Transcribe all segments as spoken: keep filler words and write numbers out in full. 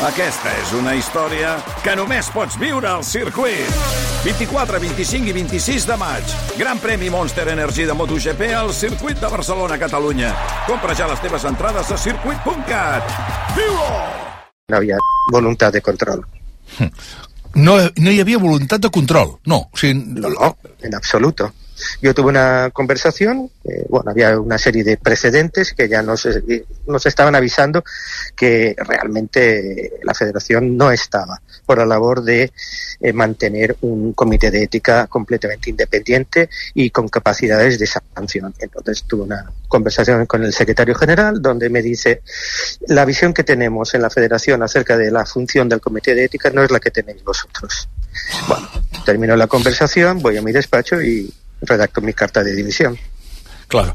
Aquesta és una història que només pots viure al circuit. vint-i-quatre, vint-i-cinc i vint-i-sis de maig. Gran premi Monster Energy de MotoGP al circuit de Barcelona, Catalunya. Compra ja les teves entrades a circuit punt cat. Viu-ho! No havia voluntat de control. No, no hi havia voluntat de control, no. O sigui, no, no, en absoluto. Yo tuve una conversación, eh, bueno, había una serie de precedentes que ya nos, nos estaban avisando que realmente la Federación no estaba por la labor de eh, mantener un comité de ética completamente independiente y con capacidades de sanción. Entonces tuve una conversación con el secretario general donde me dice: la visión que tenemos en la Federación acerca de la función del comité de ética no es la que tenéis vosotros. Bueno, terminó la conversación, voy a mi despacho y redacto mi carta de dimisión. Clar,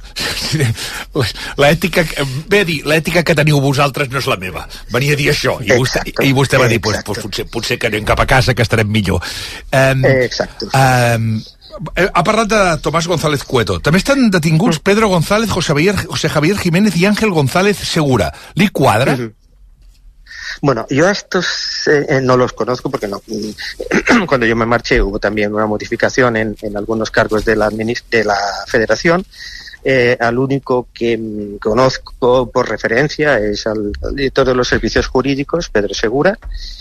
l'ètica, bé a dir, l'ètica que teniu vosaltres no és la meva. Venia a dir això, i vostè, exacto, i vostè va dir, pues, pues, potser, potser que anem cap a casa, que estarem millor. Um, exacto. Um, ha parlat de Tomás González Cueto. També estan detinguts Pedro González, José Javier, José Javier Jiménez i Ángel González Segura. Li quadra? Uh-huh. Bueno, yo a estos eh, no los conozco porque no. Cuando yo me marché hubo también una modificación en, en algunos cargos de la, de la Federación. Eh, al único que mm, conozco por referencia es al, al director de los servicios jurídicos, Pedro Segura.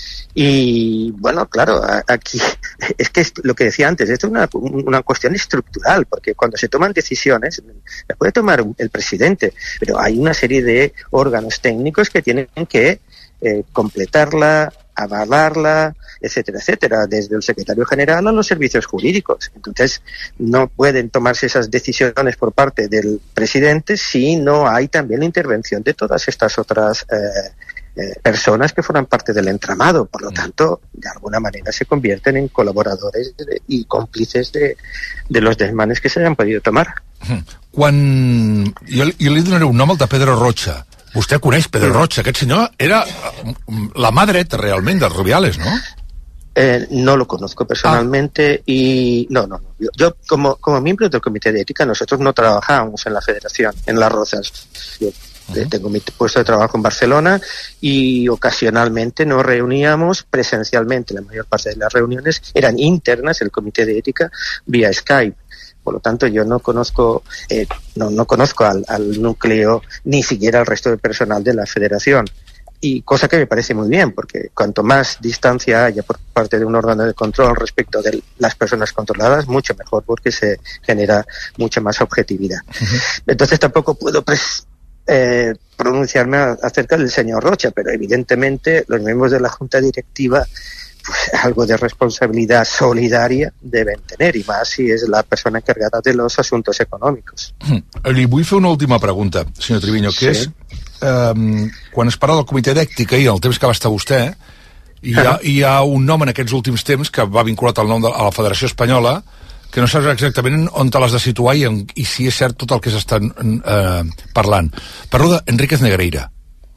Y bueno, claro, aquí es que es lo que decía antes, esto es una, una cuestión estructural, porque cuando se toman decisiones, la puede tomar el presidente, pero hay una serie de órganos técnicos que tienen que eh, completarla, avalarla, etcétera, etcétera, desde el secretario general a los servicios jurídicos. Entonces, no pueden tomarse esas decisiones por parte del presidente si no hay también la intervención de todas estas otras eh, eh, personas que forman parte del entramado. Por lo tanto, de alguna manera se convierten en colaboradores de, y còmplices de, de los desmanes que se hayan podido tomar. Quan... Jo, jo li donaré un nom, el de Pedro Rocha. Vostè coneix Pedro Rocha. Aquest senyor era la mà dreta realment dels Rubiales, ¿no? Eh, no lo conozco personalmente ah. y no, no, no. Yo, yo como, como miembro del Comité de Ética, nosotros no trabajábamos en la Federación, en Las Rozas. Yo uh-huh. tengo mi puesto de trabajo en Barcelona y ocasionalmente nos reuníamos presencialmente. La mayor parte de las reuniones eran internas, el Comité de Ética, vía Skype. Por lo tanto, yo no conozco, eh, no, no conozco al, al núcleo, ni siquiera al resto del personal de la Federación. Y cosa que me parece muy bien, porque cuanto más distancia haya por parte de un órgano de control respecto de las personas controladas, mucho mejor, porque se genera mucha más objetividad. Uh-huh. Entonces tampoco puedo pres- eh, pronunciarme acerca del señor Rocha, pero evidentemente los miembros de la Junta Directiva pues algo de responsabilidad solidaria deben tener, y más si és la persona encargada de los asuntos econòmics. Li vull fer una última pregunta, senyor Triviño, que sí. és, um, quan es parla del comitè d'ètica i el temps que va estar vostè, hi ha, hi ha un nom en aquests últims temps que va vinculat al nom de a la Federació Espanyola, que no saps exactament on te l'has de situar i, en, i si és cert tot el que s'estan eh, parlant. Parlo d'Enríquez Negreira.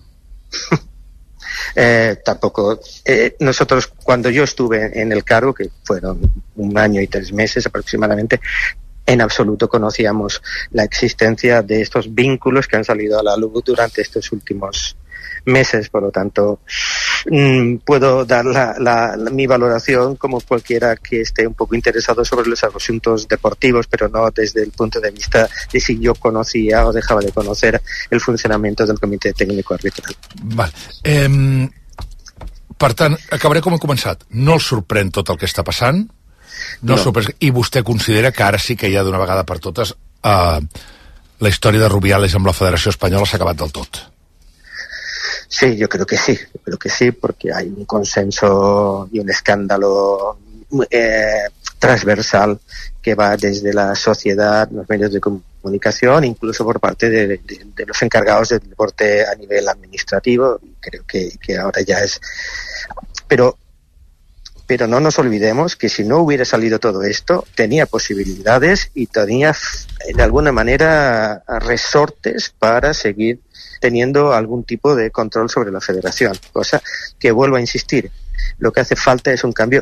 Eh, tampoco. Eh, nosotros, cuando yo estuve en el cargo, que fueron un año y tres meses aproximadamente, en absoluto conocíamos la existencia de estos vínculos que han salido a la luz durante estos últimos meses. Por lo tanto, mmm, puedo dar la, la, la, mi valoración como cualquiera que esté un poco interesado sobre los asuntos deportivos, pero no desde el punto de vista de si yo conocía o dejaba de conocer el funcionamiento del Comité Técnico Arbitral. Vale. Eh, per tant, acabaré com he començat. No el sorprèn tot el que està passant, no, no. Sorprèn, i vostè considera que ara sí que ja d'una vegada per totes eh, la història de Rubiales amb la Federació Espanyola s'ha acabat del tot. Sí, yo creo que sí, yo creo que sí, porque hay un consenso y un escándalo eh, transversal que va desde la sociedad, los medios de comunicación, incluso por parte de, de, de los encargados del deporte a nivel administrativo. Creo que, que ahora ya es... Pero, pero no nos olvidemos que si no hubiera salido todo esto, tenía posibilidades y tenía, de alguna manera, resortes para seguir teniendo algún tipo de control sobre la Federación, cosa que, vuelvo a insistir, lo que hace falta es un cambio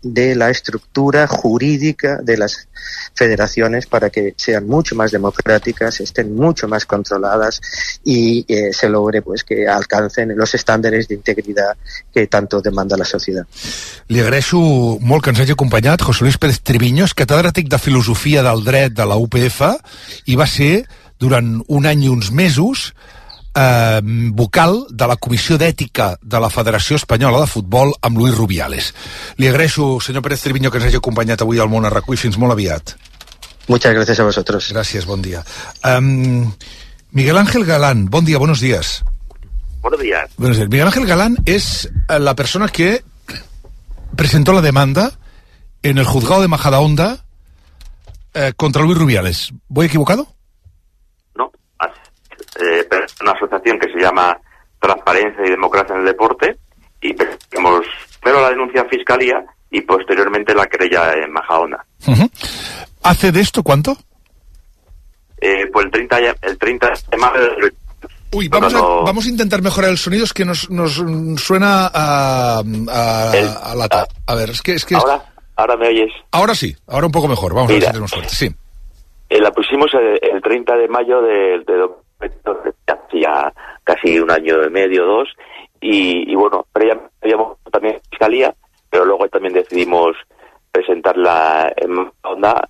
de la estructura jurídica de las federaciones para que sean mucho más democráticas, estén mucho más controladas y eh, se logre pues que alcancen los estándares de integridad que tanto demanda la societat. Li agraeixo molt que ens hagi acompanyat José Luis Pérez Triviño, és catedràtic de Filosofia del Dret de la U P F i va ser durant un any i uns mesos eh, vocal de la Comissió d'Ètica de la Federació Espanyola de Futbol amb Luis Rubiales. Li agraeixo, senyor Pérez Triviño, que ens hagi acompanyat avui al Món a RAC u i fins molt aviat. Muchas gracias a vosotros. Gracias, buen día. Um, Miguel Ángel Galán, buen día, buenos días. Buenos días. Buenos días. Miguel Ángel Galán es la persona que presentó la demanda en el juzgado de Majadahonda eh, contra Luis Rubiales. ¿Voy equivocado? No, eh, una asociación que se llama Transparencia y Democracia en el Deporte y tenemos primero la denuncia en Fiscalía y posteriormente la querella en Majadahonda. Uh-huh. ¿Hace de esto cuánto? Eh, pues el treinta, el treinta de mayo del... Uy, vamos a, vamos a intentar mejorar el sonido, es que nos, nos suena a, a, el, a lata. A ver, es que... Es que ahora, ahora me oyes. Ahora sí, ahora un poco mejor, vamos Mira, a ver si tenemos suerte, sí. Eh, la pusimos el, el treinta de mayo de, de, de ya casi un año y medio, dos, y, y bueno, habíamos también Fiscalía, pero luego también decidimos presentarla en onda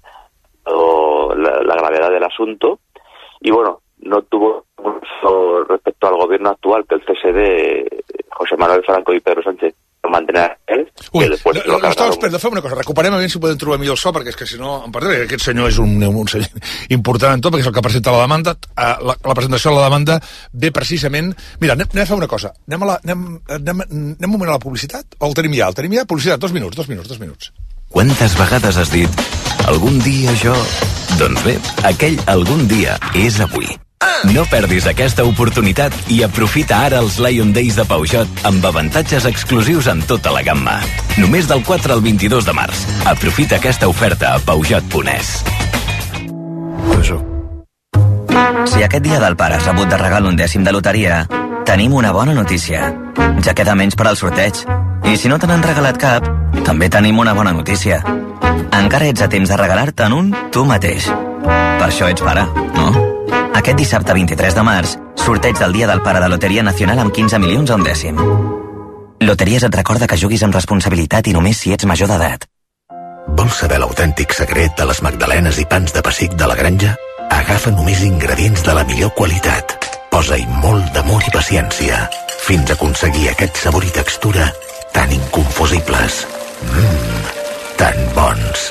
o la, la gravedad del asunto y bueno, no tuvo mucho respecto al gobierno actual que el C S D, José Manuel Franco i Pedro Sánchez no mantenir él. Ui, l'estava esperant, fem una cosa, recuperem a veure si podem trobar millor el so, perquè és que si no, en part, aquest senyor és un, un senyor important en tot, perquè és el que presenta la demanda. La, la presentació de la demanda ve precisament... Mira, anem, anem a fer una cosa, anem, a la, anem, anem, anem un moment a la publicitat, o el tenim ja? El tenim ja? Publicitat, dos minuts, dos minuts, dos minuts. Quantes vegades has dit algun dia jo? Doncs bé, aquell algun dia és avui. No perdis aquesta oportunitat i aprofita ara els Lion Days de Peugeot amb avantatges exclusius en tota la gamma. Només del quatre al vint-i-dos de març. Aprofita aquesta oferta a Peugeot punt es. Si aquest dia del pare has rebut de regal un dècim de loteria, tenim una bona notícia. Ja queda menys per al sorteig. I si no te n'han regalat cap, també tenim una bona notícia. Encara ets a temps de regalar-te'n un tu mateix. Per això ets pare, no? Aquest dissabte vint-i-tres de març, sorteig del Dia del Pare de Loteria Nacional amb quinze milions a un dècim. Loteries et recorda que juguis amb responsabilitat i només si ets major d'edat. Vols saber l'autèntic secret de les magdalenes i pans de pessic de la granja? Agafa només ingredients de la millor qualitat. Posa-hi molt d'amor i paciència, fins a aconseguir aquest sabor i textura tan inconfusibles. Mmm, tan bons.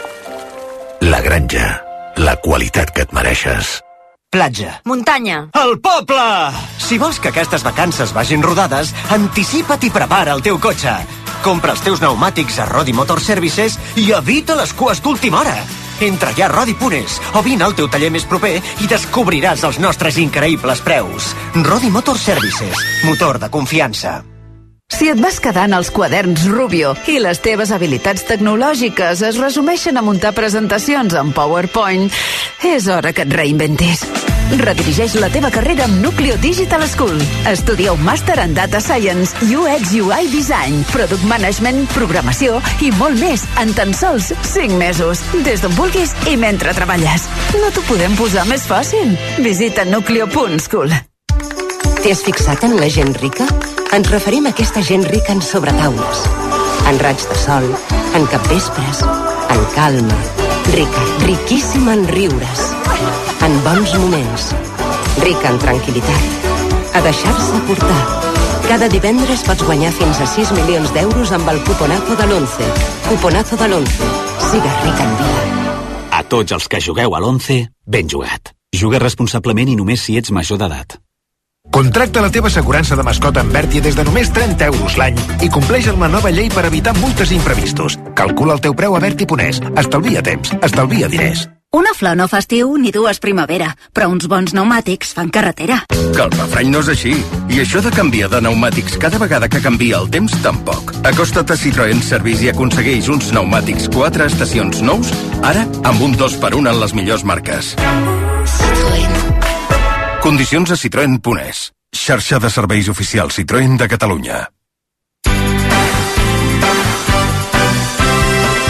La granja, la qualitat que et mereixes. Platja. Muntanya. El poble! Si vols que aquestes vacances vagin rodades, anticipa't i prepara el teu cotxe. Compra els teus pneumàtics a Rodi Motor Services i evita les cues d'última hora. Entra ja a Rodi punt es o vine al teu taller més proper i descobriràs els nostres increïbles preus. Rodi Motor Services, motor de confiança. Si et vas quedant als quaderns Rubio i les teves habilitats tecnològiques es resumeixen a muntar presentacions en PowerPoint, és hora que et reinventis. Redirigeix la teva carrera amb Nucleo Digital School. Estudia un màster en Data Science, U X U I Design, Product Management, Programació i molt més en tan sols cinc mesos, des d'on vulguis i mentre treballes. No t'ho podem posar més fàcil. Visita nucleo punt school. T'hi has fixat en la gent rica? Ens referim a aquesta gent rica en sobretaules, en raig de sol, en capvespres, en calma, rica, riquíssima en riures, en bons moments, rica en tranquil·litat, a deixar-se portar. Cada divendres pots guanyar fins a sis milions d'euros amb el cuponazo de l'once. Cuponazo de l'once. Sigues ric en vida. A tots els que jugueu a l'once, ben jugat. Juga responsablement i només si ets major d'edat. Contracta la teva assegurança de mascota amb Berti des de només trenta euros l'any i compleix amb la nova llei per evitar multes i imprevistos. Calcula el teu preu a Berti punt es. Estalvia temps, estalvia diners. Una flor no fa estiu ni dues primavera, però uns bons pneumàtics fan carretera. Que el refrany no és així. I això de canviar de pneumàtics cada vegada que canvia el temps, tampoc. Acosta't a Citroën Service i aconsegueix uns pneumàtics quatre estacions nous, ara amb un dos per un en les millors marques. Citroën. Condicions a citroen punt es. Xarxa de serveis oficials Citroën de Catalunya.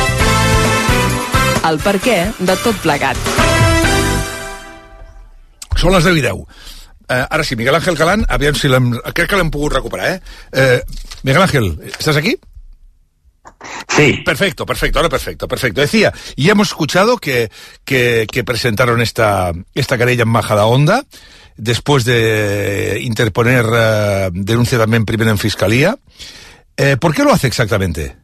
el per què de tot plegat. Són les deu i deu. Uh, ara sí, Miguel Ángel Galán, aviam si l'hem... crec que l'hem pogut recuperar, ¿eh? Uh, Miguel Ángel, ¿estás aquí? Sí. Perfecto, perfecto, ahora perfecto, perfecto. Decía, y hemos escuchado que, que, que presentaron esta, esta querella en Majadahonda, después de interponer uh, denuncia también primero en Fiscalía. Eh, ¿Por qué lo hace exactamente?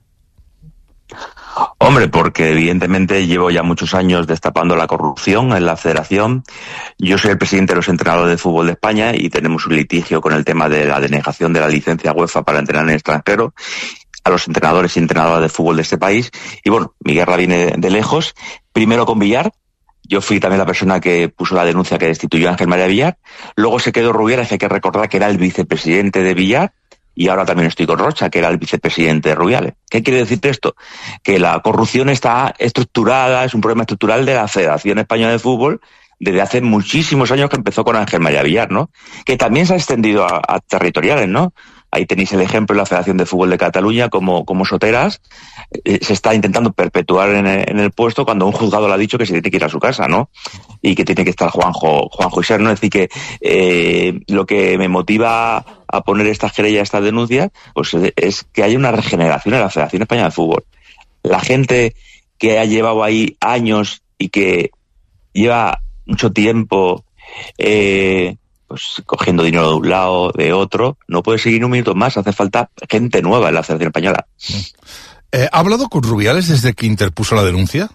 Hombre, porque evidentemente llevo ya muchos años destapando la corrupción en la federación. Yo soy el presidente de los entrenadores de fútbol de España y tenemos un litigio con el tema de la denegación de la licencia UEFA para entrenar en el extranjero a los entrenadores y entrenadoras de fútbol de este país. Y bueno, mi guerra viene de lejos. Primero con Villar. Yo fui también la persona que puso la denuncia que destituyó a Ángel María Villar. Luego se quedó Rubiales, que hay que recordar que era el vicepresidente de Villar. Y ahora también estoy con Rocha, que era el vicepresidente de Rubiales. ¿Qué quiere decir esto? Que la corrupción está estructurada, es un problema estructural de la Federación Española de Fútbol desde hace muchísimos años, que empezó con Ángel María Villar, ¿no? Que también se ha extendido a, a territoriales, ¿no? Ahí tenéis el ejemplo de la Federación de Fútbol de Cataluña, como, como Soteras eh, se está intentando perpetuar en el, en el puesto cuando un juzgado le ha dicho que se tiene que ir a su casa, ¿no? Y que tiene que estar Juanjo, Juanjo Isern, ¿no? Es decir, que eh, lo que me motiva a poner estas querellas, estas denuncias, pues es que haya una regeneración en la Federación Española de Fútbol. La gente que ha llevado ahí años y que lleva mucho tiempo eh, pues cogiendo dinero de un lado, de otro, no puede seguir un minuto más, hace falta gente nueva en la Federación Española. Eh, ¿Ha hablado con Rubiales desde que interpuso la denuncia?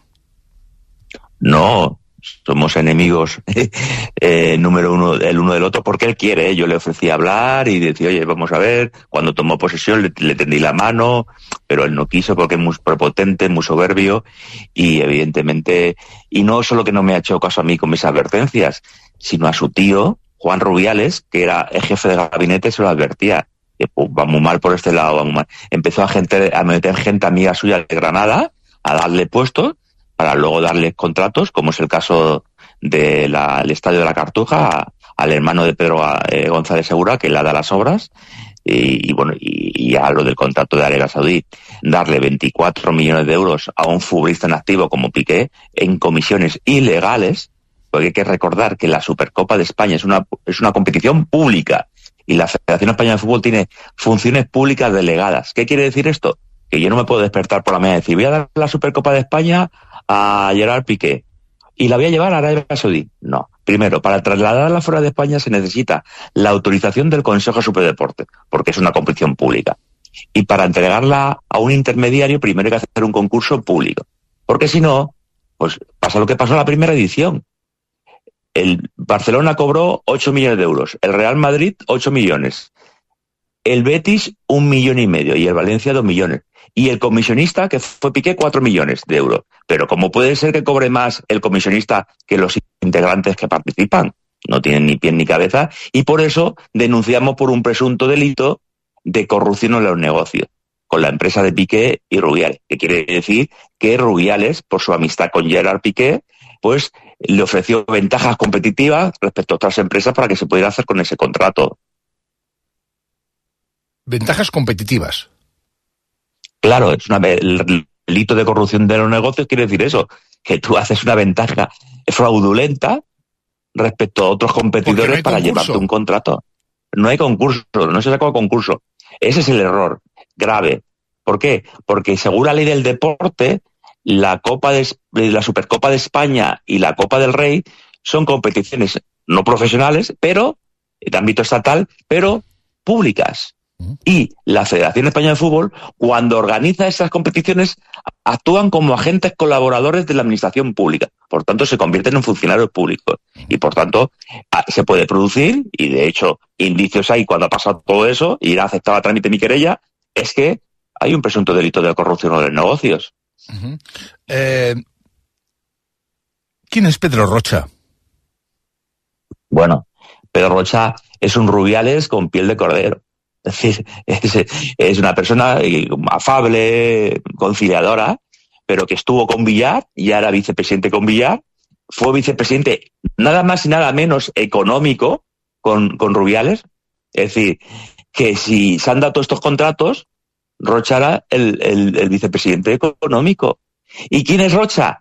No, somos enemigos eh, número uno, el uno del otro, porque él quiere, ¿eh? Yo le ofrecí hablar y decía, oye, vamos a ver, cuando tomó posesión le, le tendí la mano, pero él no quiso porque es muy prepotente, muy soberbio, y evidentemente, y no solo que no me ha hecho caso a mí con mis advertencias, sino a su tío, Juan Rubiales, que era el jefe de gabinete, se lo advertía, que pues, va muy mal por este lado, va muy mal. Empezó a, gente, a meter gente amiga suya de Granada, a darle puestos, para luego darles contratos, como es el caso del de Estadio de la Cartuja, a, al hermano de Pedro eh, González Segura, que le da las obras, y, y bueno, y, y a lo del contrato de Arabia Saudí, darle veinticuatro millones de euros a un futbolista en activo como Piqué, en comisiones ilegales, porque hay que recordar que la Supercopa de España es una, es una competición pública, y la Federación Española de Fútbol tiene funciones públicas delegadas. ¿Qué quiere decir esto? Que yo no me puedo despertar por la mañana y decir, voy a dar la Supercopa de España a Gerard Piqué y la voy a llevar a Arabia Saudí. No. Primero, para trasladarla fuera de España se necesita la autorización del Consejo Superior de Deporte, porque es una competición pública. Y para entregarla a un intermediario, primero hay que hacer un concurso público. Porque si no, pues pasa lo que pasó en la primera edición. El Barcelona cobró ocho millones de euros, el Real Madrid ocho millones, el Betis un millón y medio y el Valencia dos millones. Y el comisionista, que fue Piqué, cuatro millones de euros. Pero ¿cómo puede ser que cobre más el comisionista que los integrantes que participan? No tienen ni pie ni cabeza, y por eso denunciamos por un presunto delito de corrupción en los negocios con la empresa de Piqué y Rubiales, que quiere decir que Rubiales, por su amistad con Gerard Piqué, pues le ofreció ventajas competitivas respecto a otras empresas para que se pudiera hacer con ese contrato. ¿Ventajas competitivas? Claro, es una, el delito de corrupción de los negocios quiere decir eso, que tú haces una ventaja fraudulenta respecto a otros competidores no para concurso. Llevarte un contrato. No hay concurso, no se sacó concurso. Ese es el error grave. ¿Por qué? Porque según la ley del deporte, la Copa de, la Supercopa de España y la Copa del Rey son competiciones no profesionales, pero de ámbito estatal, pero públicas. Y la Federación Española de Fútbol, cuando organiza esas competiciones, actúan como agentes colaboradores de la administración pública. Por tanto, se convierten en funcionarios públicos. Y por tanto, se puede producir, y de hecho, indicios hay cuando ha pasado todo eso, y ha aceptado a trámite mi querella, es que hay un presunto delito de corrupción en los negocios. Uh-huh. eh, ¿Quién es Pedro Rocha? Bueno, Pedro Rocha es un Rubiales con piel de cordero. Es decir, es, es una persona afable, conciliadora, pero que estuvo con Villar y ahora vicepresidente con Villar. Fue vicepresidente nada más y nada menos económico con, con Rubiales. Es decir, que si se han dado estos contratos, Rocha era el, el, el vicepresidente económico. ¿Y quién es Rocha?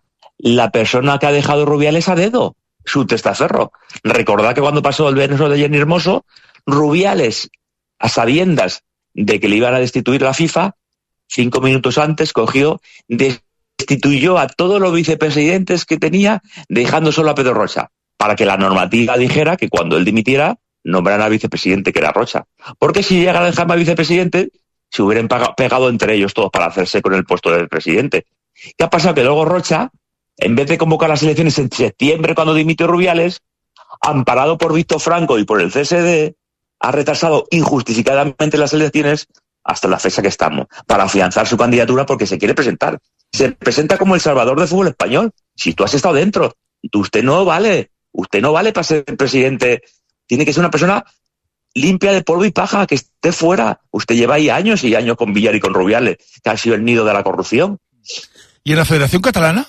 la persona que ha dejado Rubiales a dedo, su testaferro. Recordad que cuando pasó el beso de Jenny Hermoso, Rubiales, a sabiendas de que le iban a destituir la FIFA, cinco minutos antes cogió, destituyó a todos los vicepresidentes que tenía, dejando solo a Pedro Rocha, para que la normativa dijera que cuando él dimitiera, nombraran al vicepresidente, que era Rocha. Porque si llega a dejarme al vicepresidente, se hubieran pegado entre ellos todos para hacerse con el puesto del presidente. ¿Qué ha pasado? Que luego Rocha, en vez de convocar las elecciones en septiembre cuando dimitió Rubiales, amparado por Víctor Franco y por el C S D, ha retrasado injustificadamente las elecciones hasta la fecha que estamos, para afianzar su candidatura porque se quiere presentar. Se presenta como el salvador del fútbol español. Si tú has estado dentro, usted no vale, usted no vale para ser presidente. Tiene que ser una persona limpia de polvo y paja, que esté fuera. Usted lleva ahí años y años con Villar y con Rubiales, que ha sido el nido de la corrupción. ¿Y en la Federación Catalana?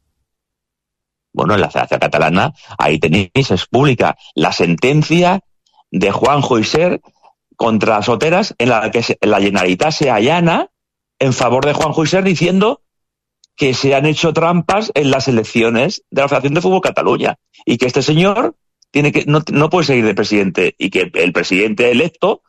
Bueno, en la Federación Catalana, ahí tenéis, es pública, la sentencia de Juanjo Isern contra Soteras, en la que la Generalitat se allana en favor de Juanjo Isern diciendo que se han hecho trampas en las elecciones de la Federación de Fútbol Cataluña y que este señor tiene que no, no puede seguir de presidente y que el presidente electo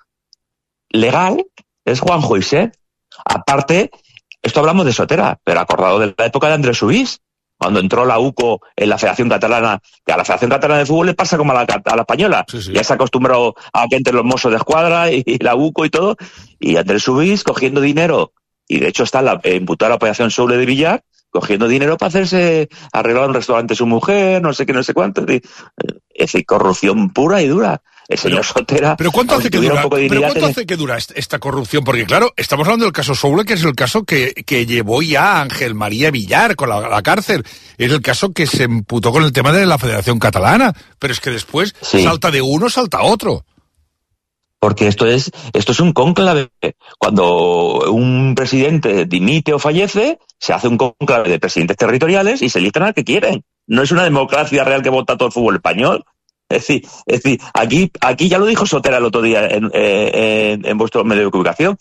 legal es Juanjo Isern. Aparte, esto hablamos de Sotera, pero acordado de la época de Andrés Subís, cuando entró la U C O en la Federación Catalana, que a la Federación Catalana de Fútbol le pasa como a la, a la española. Sí, sí. Ya se ha acostumbrado a que entre los mozos de escuadra y, y la U C O y todo, y Andrés Subís cogiendo dinero, y de hecho está la, eh, imputada la operación Soule de Villar, cogiendo dinero para hacerse arreglar un restaurante su mujer, no sé qué, no sé cuánto. Es decir, corrupción pura y dura. El señor pero, Sotera... ¿Pero cuánto, hace que, dura, ¿pero cuánto hace que dura esta corrupción? Porque claro, estamos hablando del caso Soule, que es el caso que, que llevó ya a Ángel María Villar con la, la cárcel. Es el caso que se imputó con el tema de la Federación Catalana. Pero es que después sí. salta de uno, salta a otro. Porque esto es, esto es un cónclave. Cuando un presidente dimite o fallece, se hace un cónclave de presidentes territoriales y se eligen al que quieren. No es una democracia real que vota todo el fútbol español. Es decir, es decir aquí, aquí ya lo dijo Sotera el otro día en, en, en vuestro medio de comunicación.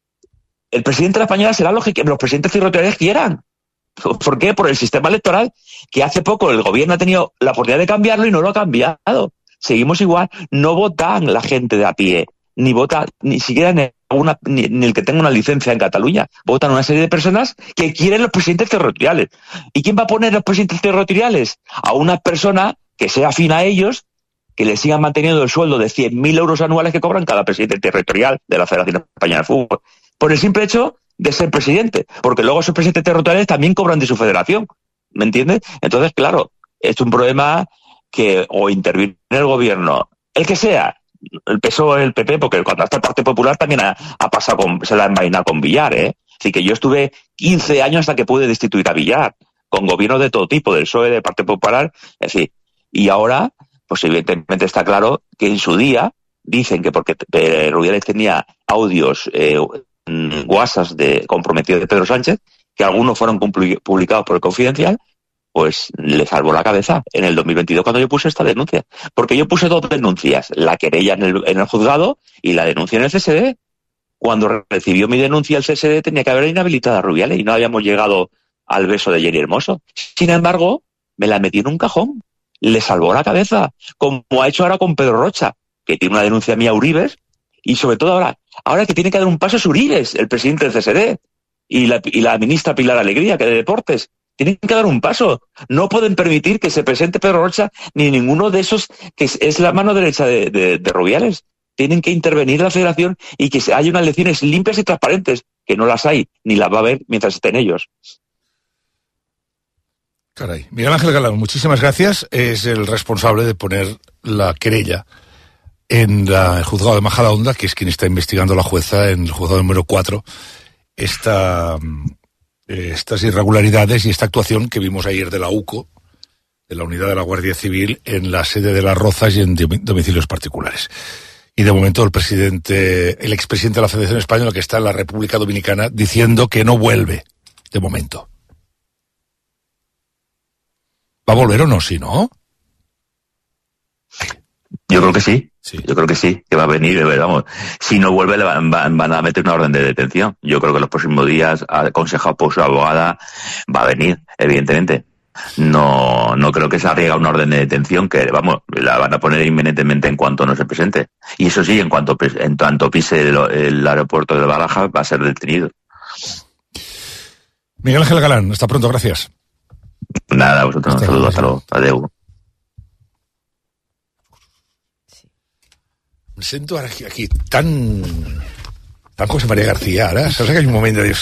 El presidente de la Española será lo que los presidentes territoriales quieran. ¿Por qué? Por el sistema electoral, que hace poco el gobierno ha tenido la oportunidad de cambiarlo y no lo ha cambiado. Seguimos igual. No votan la gente de a pie, ni vota ni siquiera ni, una, ni, ni el que tenga una licencia en Cataluña. Votan una serie de personas que quieren los presidentes territoriales. ¿Y quién va a poner los presidentes territoriales? A una persona que sea afín a ellos, que le sigan manteniendo el sueldo de cien mil euros anuales que cobran cada presidente territorial de la Federación Española de Fútbol, por el simple hecho de ser presidente, porque luego esos presidentes territoriales también cobran de su federación, ¿me entiendes? Entonces, claro, es un problema que o interviene el gobierno, el que sea, el P S O E, el P P, porque cuando está el Partido Popular también ha, ha pasado, con, se la ha envainado con Villar, ¿eh? Así que yo estuve quince años hasta que pude destituir a Villar, con gobiernos de todo tipo, del P S O E, del Partido Popular, es decir, y ahora... pues evidentemente está claro que en su día dicen que porque eh, Rubiales tenía audios, eh, WhatsApp de comprometidos de Pedro Sánchez, que algunos fueron publicados por el Confidencial, pues le salvó la cabeza en el dos mil veintidós cuando yo puse esta denuncia. Porque yo puse dos denuncias, la querella en el, en el juzgado y la denuncia en el C S D. Cuando recibió mi denuncia el C S D tenía que haber inhabilitado a Rubiales y no habíamos llegado al beso de Jenny Hermoso. Sin embargo, me la metí en un cajón. Le salvó la cabeza, como ha hecho ahora con Pedro Rocha, que tiene una denuncia mía a Uribes, y sobre todo ahora, ahora que tiene que dar un paso es Uribes, el presidente del C S D, y la, y la ministra Pilar Alegría, que de Deportes, tienen que dar un paso. No pueden permitir que se presente Pedro Rocha ni ninguno de esos que es, es la mano derecha de, de, de Rubiales. Tienen que intervenir la federación y que haya unas elecciones limpias y transparentes, que no las hay, ni las va a haber mientras estén ellos. Caray. Miguel Ángel Galán, muchísimas gracias. Es el responsable de poner la querella en la, el juzgado de Majadahonda, que es quien está investigando la jueza en el juzgado número cuatro, esta, estas irregularidades y esta actuación que vimos ayer de la U C O, de la Unidad de la Guardia Civil, en la sede de Las Rozas y en domicilios particulares. Y de momento el presidente, el expresidente de la Federación Española, que está en la República Dominicana, diciendo que no vuelve, de momento. ¿Va a volver o no? Sí, ¿no? Yo creo que sí. sí. Yo creo que sí, que va a venir. Vamos. Si no vuelve, le van, van, van a meter una orden de detención. Yo creo que los próximos días, aconsejado por su abogada, va a venir, evidentemente. no, no creo que se haga una orden de detención que, vamos, la van a poner inminentemente en cuanto no se presente. Y eso sí, en cuanto, en tanto pise el, el aeropuerto de Barajas, va a ser detenido. Miguel Ángel Galán, hasta pronto, gracias. Nada, vosotros un saludo, hasta luego. Adeu. Em sento ara aquí, aquí tan... tan José María García, ara. Saps aquell moment de dir...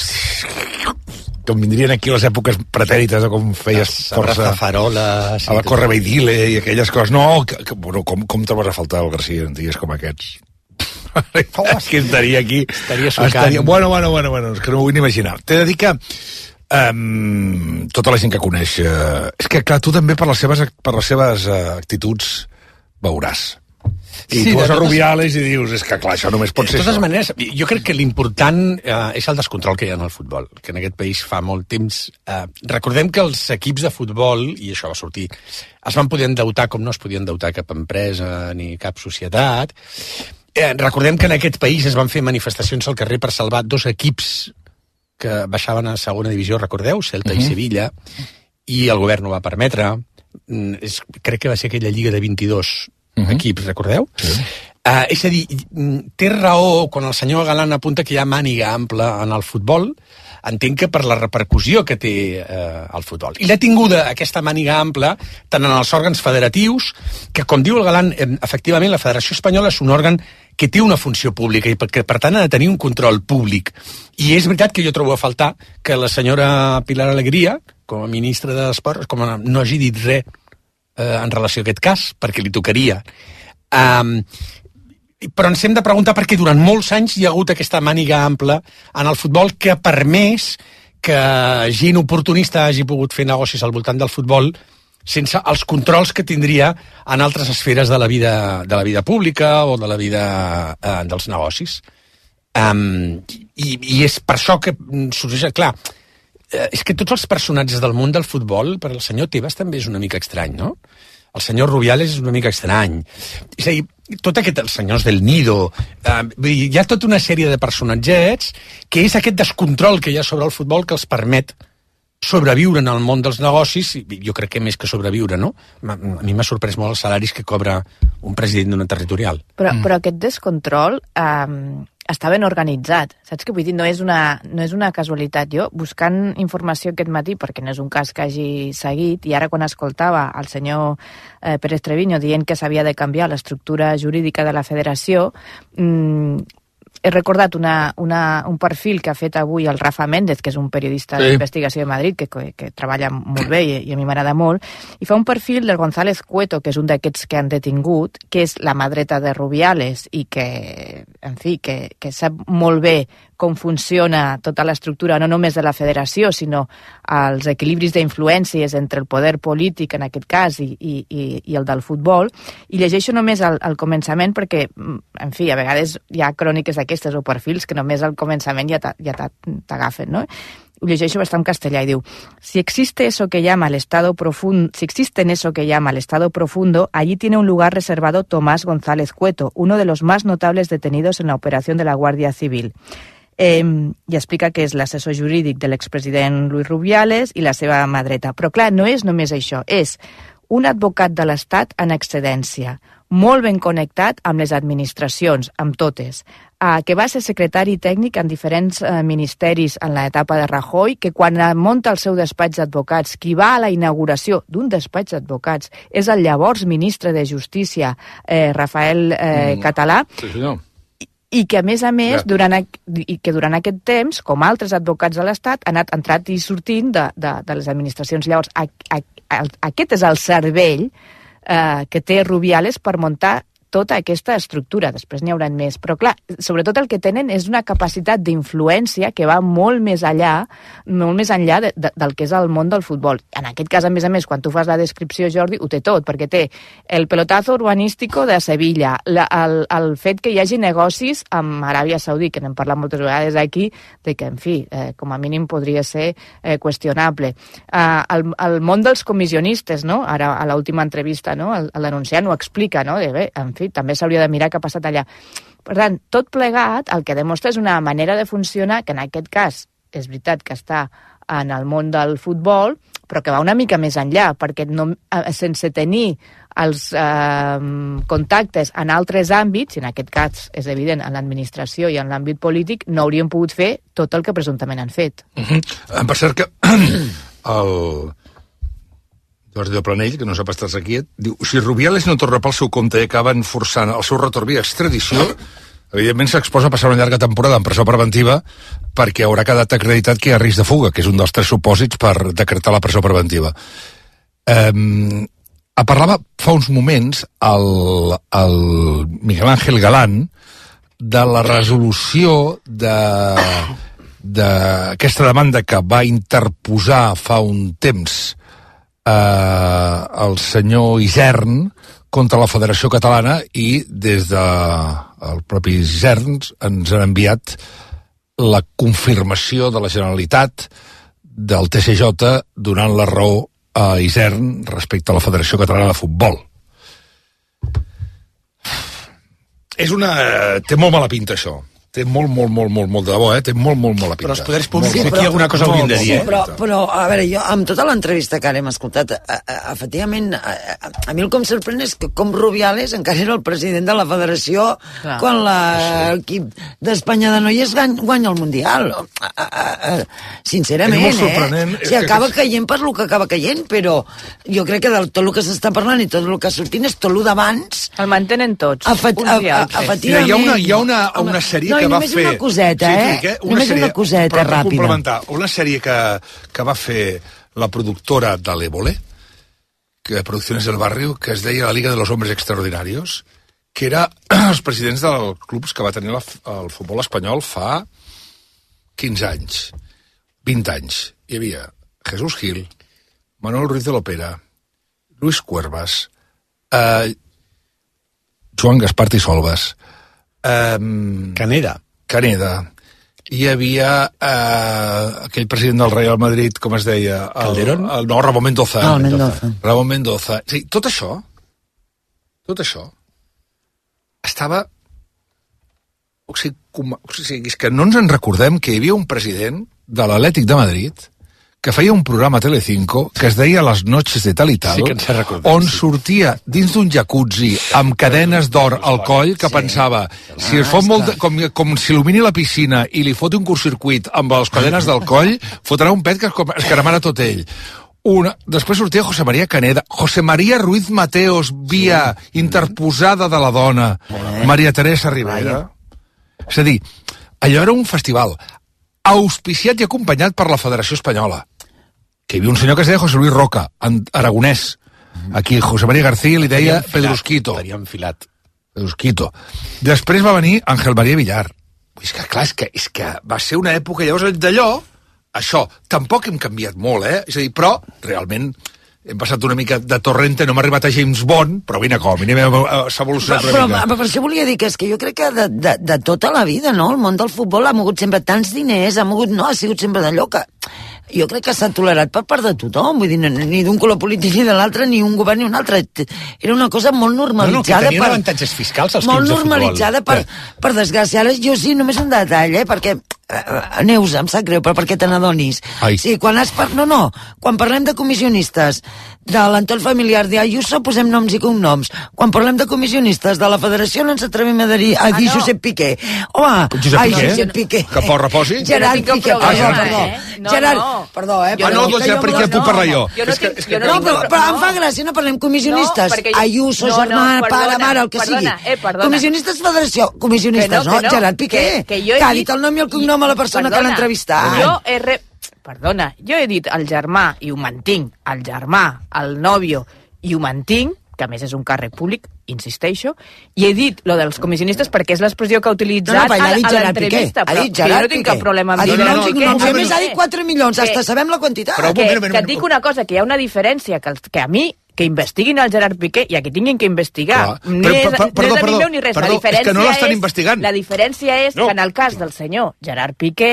Com vindrien aquí les èpoques pretèrites, com feies força... faroles... A la Corre Beidile i aquelles coses. No, que, que, bueno, com, com trobes a faltar el García en dies com aquests? Que estaria aquí... Estaria sucant. Estaria... Bueno, bueno, bueno, bueno, és que no m'ho vull ni imaginar. T'he de dir que um, tota la gent que coneix... Uh, és que, clar, tu també per les seves, per les seves uh, actituds veuràs. I sí, tu vas a Rubiales i dius, és que clar, això només pot ser De totes això. maneres, jo crec que l'important eh, és el descontrol que hi ha en el futbol, que en aquest país fa molt temps... Eh, recordem que els equips de futbol, i això va sortir, es van poder endeutar com no es podia endeutar cap empresa ni cap societat. Eh, recordem que en aquest país es van fer manifestacions al carrer per salvar dos equips que baixaven a segona divisió, recordeu? Celta uh-huh. i Sevilla, i el govern no va permetre. Mm, és, crec que va ser aquella lliga de vint-i-dos Uh-huh. equips, recordeu? Sí. Uh, és a dir, té raó quan el senyor Galán apunta que hi ha màniga ampla en el futbol, entenc que per la repercussió que té uh, el futbol. I l'ha tinguda, aquesta màniga ampla, tant en els òrgans federatius, que com diu el Galán, eh, efectivament la Federació Espanyola és un òrgan que té una funció pública i que per tant ha de tenir un control públic. I és veritat que jo trobo a faltar que la senyora Pilar Alegría, com a ministra d'Esports, com a, no hagi dit res Eh, en relació a aquest cas, perquè li tocaria. Um, però ens hem de preguntar perquè durant molts anys hi ha hagut aquesta màniga ampla en el futbol que ha permès que gent oportunista hagi pogut fer negocis al voltant del futbol sense els controls que tindria en altres esferes de la vida, de la vida pública o de la vida eh, dels negocis. Um, i, I és per això que sorgeix... Clar, és que tots els personatges del món del futbol, per al senyor Tebas també és una mica estrany, no? El senyor Rubiales és una mica estrany. És a dir, tot aquest, els senyors del Nido, eh, hi ha tota una sèrie de personatgets que és aquest descontrol que hi ha sobre el futbol que els permet sobreviure en el món dels negocis, i jo crec que més que sobreviure, no? A mi m'ha sorprès molt els salaris que cobra un president d'una territorial. Però, mm. però aquest descontrol eh, està ben organitzat, saps què vull dir? No és, una, no és una casualitat. Jo, buscant informació aquest matí, perquè no és un cas que hagi seguit, i ara quan escoltava el senyor eh, Pérez Treviño dient que s'havia de canviar l'estructura jurídica de la federació, mmm, he recordat una, una, un perfil que ha fet avui el Rafa Méndez, que és un periodista sí. d'investigació de Madrid, que, que, que treballa molt bé i, i a mi m'agrada molt, i fa un perfil del González Cueto, que és un d'aquests que han detingut, que és la mà dreta de Rubiales i que, en fi, que, que sap molt bé com funciona tota l'estructura, no només de la federació, sinó els equilibris d'influències entre el poder polític, en aquest cas, i, i, i el del futbol. I llegeixo només al, al començament perquè, en fi, a vegades hi ha cròniques d'aquestes o perfils que només al començament ja t'agafen, no? Ho llegeixo bastant en castellà i diu: si existe eso que llama el estado profundo, si existe en eso que llama el estado profundo, allí tiene un lugar reservado Tomás González Cueto, uno de los más notables detenidos en la operación de la Guardia Civil. Eh, i explica que és l'assessor jurídic de l'expresident Luis Rubiales i la seva mà dreta. Però clar, no és només això, és un advocat de l'Estat en excedència, molt ben connectat amb les administracions, amb totes, eh, que va ser secretari tècnic en diferents eh, ministeris en l'etapa de Rajoy, que quan munta el seu despatx d'advocats, qui va a la inauguració d'un despatx d'advocats és el llavors ministre de Justícia, eh, Rafael eh, mm. Català, sí, senyor. I que, a més a més, ja. durant, i que durant aquest temps, com altres advocats de l'Estat, han anat entrat i sortint de, de, de les administracions. Llavors, a, a, a, aquest és el cervell eh, que té Rubiales per muntar tota aquesta estructura. Després n'hi haurà més. Però, clar, sobretot el que tenen és una capacitat d'influència que va molt més allà, molt més enllà de, de, del que és el món del futbol. En aquest cas, a més a més, quan tu fas la descripció, Jordi, ho té tot, perquè té el pelotazo urbanístico de Sevilla, la, el, el fet que hi hagi negocis amb Aràbia Saudí, que n'hem parlat moltes vegades aquí, de que, en fi, eh, com a mínim podria ser eh, qüestionable. Eh, el, el món dels comissionistes, no? Ara, a l'última entrevista, no? L'anunciant ho explica, no? De bé, en fi, també s'hauria de mirar què ha passat allà. Per tant, tot plegat, el que demostra és una manera de funcionar que en aquest cas és veritat que està en el món del futbol, però que va una mica més enllà, perquè no, sense tenir els eh, contactes en altres àmbits, i en aquest cas és evident en l'administració i en l'àmbit polític, no haurien pogut fer tot el que presumptament han fet. Uh-huh. Per cert que el Jordi de Planell, que no sap estar aquí, diu, si Rubiales no torna pel seu compte i acaben forçant el seu retorn via extradició, evidentment s'exposa a passar una llarga temporada en presó preventiva perquè haurà quedat acreditat que hi ha risc de fuga, que és un dels tres supòsits per decretar la presó preventiva. Um, parlava fa uns moments el, el Miguel Ángel Galán de la resolució d'aquesta de, demanda que va interposar fa un temps eh, el senyor Isern contra la Federació Catalana, i des del propi Isern ens han enviat la confirmació de la Generalitat del T C J donant la raó a Isern respecte a la Federació Catalana de Futbol. És una... té molt mala pinta, això. Té molt, molt, molt, molt, molt de bo, eh? Té molt, molt, molt la pinta. Però els poders públics sí, aquí alguna cosa haurien de dir, sí, eh? Però, però, a veure, jo, amb tota l'entrevista que ara hem escoltat, a, a, efectivament, a, a, a mi el que em sorprèn és que com Rubiales encara era el president de la federació Clar. quan l'equip d'Espanya de noies guanya el Mundial. A, a, a, sincerament, eh? Si acaba que... caient per lo que acaba caient, però jo crec que del tot el que s'està parlant i tot el que sortint és tot el d'abans. El mantenen tots. Efet, a, a, efectivament. Hi ha una, hi ha una, una sèrie no, que va només fer... una coseta, sí, eh? Una només sèrie, una coseta per, per ràpida. Complementar, una sèrie que, que va fer la productora de l'Ébole, que Producciones del Barrio, que es deia La Liga de los Hombres Extraordinarios, que era els presidents dels clubs que va tenir la, el futbol espanyol fa quinze anys, vint anys. Hi havia Jesús Gil, Manuel Ruiz de Lopera, Luis Cuervas, eh, Joan Gaspart i Solves, Um, Caneda. Caneda. Hi havia uh, aquell president del Real Madrid, com es deia? El, Calderón? El, no, Ramon Mendoza. Ah, Mendoza. Ramon Mendoza. Sí, tot això, tot això, estava... O sigui, com, o sigui, és que no ens en recordem que hi havia un president de l'Atlètic de Madrid que feia un programa a Telecinco que es deia Las noches de tal i tal, sí on sortia dins d'un jacuzzi amb cadenes d'or al coll que sí. pensava, si es fot molt de, com, com s'il·lumini la piscina i li fot un curtcircuit amb les cadenes del coll, fotrà un pet que es, es cremara tot ell. Una, després sortia José María Caneda, José María Ruiz Mateos, via sí. interposada de la dona, eh. Maria Teresa Rivera. Vaya. És a dir, allò era un festival auspiciat i acompanyat per la Federació Espanyola, que hi havia un senyor que es deia José Luis Roca, aragonès. Aquí José María García li deia Pedrusquito. Estaria enfilat. Pedrusquito. Després va venir Ángel María Villar. És que, clar, és que, és que va ser una època, llavors d'allò, això, tampoc hem canviat molt, eh? És a dir, però, realment, hem passat una mica de Torrente, no hem arribat a James Bond, però vine com, s'ha evolucionat una mica. Però per això volia dir que és que jo crec que de, de, de tota la vida, no?, el món del futbol ha mogut sempre tants diners, ha mogut, no, ha sigut sempre d'allò que... Jo crec que s'ha tolerat per part de tothom, vull dir, ni d'un color polític ni de l'altre, ni un govern ni un altre. Era una cosa molt normalitzada. No, no, que tenien per... avantatges fiscals els molt clubs de futbol. Molt normalitzada, per, yeah. per desgràcia. Ara, jo sí, només un detall, eh, perquè... Uh, Neus, em sap greu, però perquè te n'adonis. Sí, quan has par... No, no, quan parlem de comissionistes de l'entorn familiar d'Ayuso posem noms i cognoms. Quan parlem de comissionistes de la federació no ens atrevim a dir, a dir ah, no. Josep Piqué. Home, Josep ai, Piqué? Josep Piqué. Que por reposi? Gerard Piqué, perdó, ah, perdó. Eh? No, Gerard, no. perdó, eh? Ah, no, doncs ja per què puc parlar jo? Jo no tinc... Jo no, no, però, però em fa gràcia, no parlem comissionistes. No, Ayuso, no, germà, no, pare, mare, el que perdona, sigui. Eh, perdona. Comissionistes federació, comissionistes, no, no, no? Gerard Piqué, que, que, que ha dit el nom i el cognom a la persona perdona, que l'ha entrevistat. Jo he... Re... Perdona, jo he dit el germà, i ho mantinc, el germà, el nòvio, i ho mantinc, que a més és un càrrec públic, insisteixo, i he dit lo dels comissionistes perquè és l'expressió que ha utilitzat no, no, a, a l'entrevista, però que jo no tinc cap problema amb dir no, no, no, no, a més ha dit quatre milions, hasta sabem la quantitat. Però, que, que et dic una cosa, que hi ha una diferència, que, que a mi que investiguin el Gerard Piqué i a qui tinguin que investigar. Però, però, però, perdó, no és perdó, ni res. perdó, la diferència és que no l'estan és, investigant. La diferència és no. que en el cas del senyor Gerard Piqué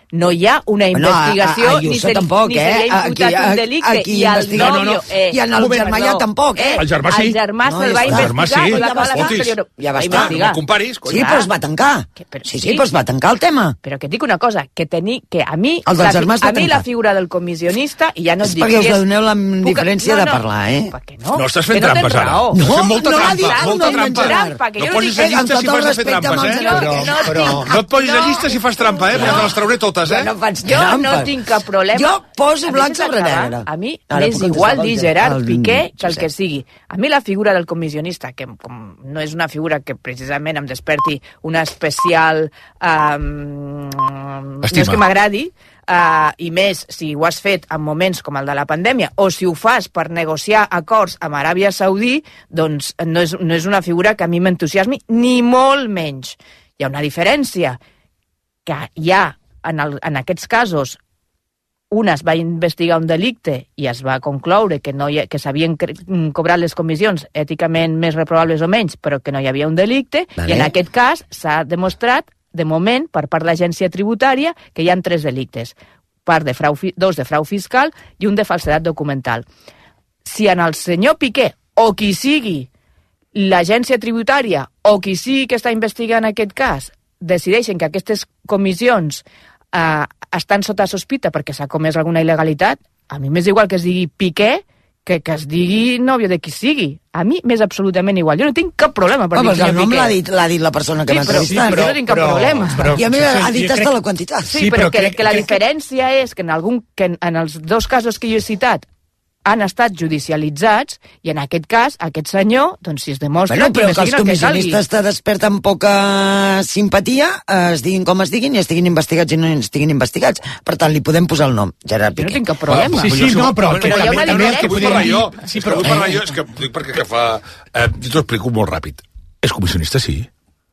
no hi ha una investigació, no, a, a, a ni se, tampoc, ni se li ha imputat un delicte, aquí i el no, nòvio... No, no. Eh, I en el germà ja tampoc, eh? El germà sí. El germà no, se'l va investigar, i va acabar la càrcel. Ja va estar. No comparis. Sí, però es va tancar. Sí, sí, però es va tancar el tema. Però que et dic una cosa, que tenir, que a mi, el del germà està a mi la figura del comissionista, i ja no et dic... És perquè us doneu la diferència de parlar, eh? No, no estàs fent trampes, ara. No, molta trampa, molta trampa. No posis a llista si fas de fer trampes, eh? Però no et posis a llista si fas trampa, eh? Perquè te les trauré totes, eh? Jo no tinc cap problema. Jo poso blanc sobre negre. A mi m'és igual dir Gerard Piqué que el que sigui. A mi la figura del comissionista, que com no és una figura que precisament em desperti una especial... Um, no és que m'agradi, uh, i més si ho has fet en moments com el de la pandèmia, o si ho fas per negociar acords amb Aràbia Saudí, doncs no és, no és una figura que a mi m'entusiasmi, ni molt menys. Hi ha una diferència, que hi ha en, el, en aquests casos una es va investigar un delicte i es va concloure que, no hi, que s'havien cobrat les comissions èticament més reprobables o menys, però que no hi havia un delicte, vale. I en aquest cas s'ha demostrat, de moment, per part de l'agència tributària, que hi ha tres delictes, part de frau, dos de frau fiscal i un de falsedat documental. Si en el senyor Piqué, o qui sigui l'agència tributària, o qui sigui que està investigant aquest cas, decideixen que aquestes comissions Uh, estan sota sospita perquè s'ha comès alguna il·legalitat, a mi m'és igual que es digui Piqué que que es digui nòvio de qui sigui. A mi m'és absolutament igual. Jo no tinc cap problema per dir el nom l'ha dit, l'ha dit la persona que sí, m'ha entrevistat. Sí, però jo no tinc cap però, problema. Però, I a mi ha dit hasta la quantitat. Sí, sí però, però que, crec, que la crec, diferència que... és que en, algun, que en, en els dos casos que jo he citat han estat judicialitzats i en aquest cas, aquest senyor, doncs si es demostra... Bueno, però que, que els comissionistes que te desperten poca simpatia, es diguin com es diguin i estiguin investigats i no estiguin investigats. Per tant, li podem posar el nom, Gerard Piqué. Jo no tinc cap problema. Sí, sí, no, però... Però hi ha una diferència. Vull parlar jo, sí, però vull parlar jo, és que dic perquè que fa... Eh, jo t'ho explico molt ràpid. És comissionista, sí.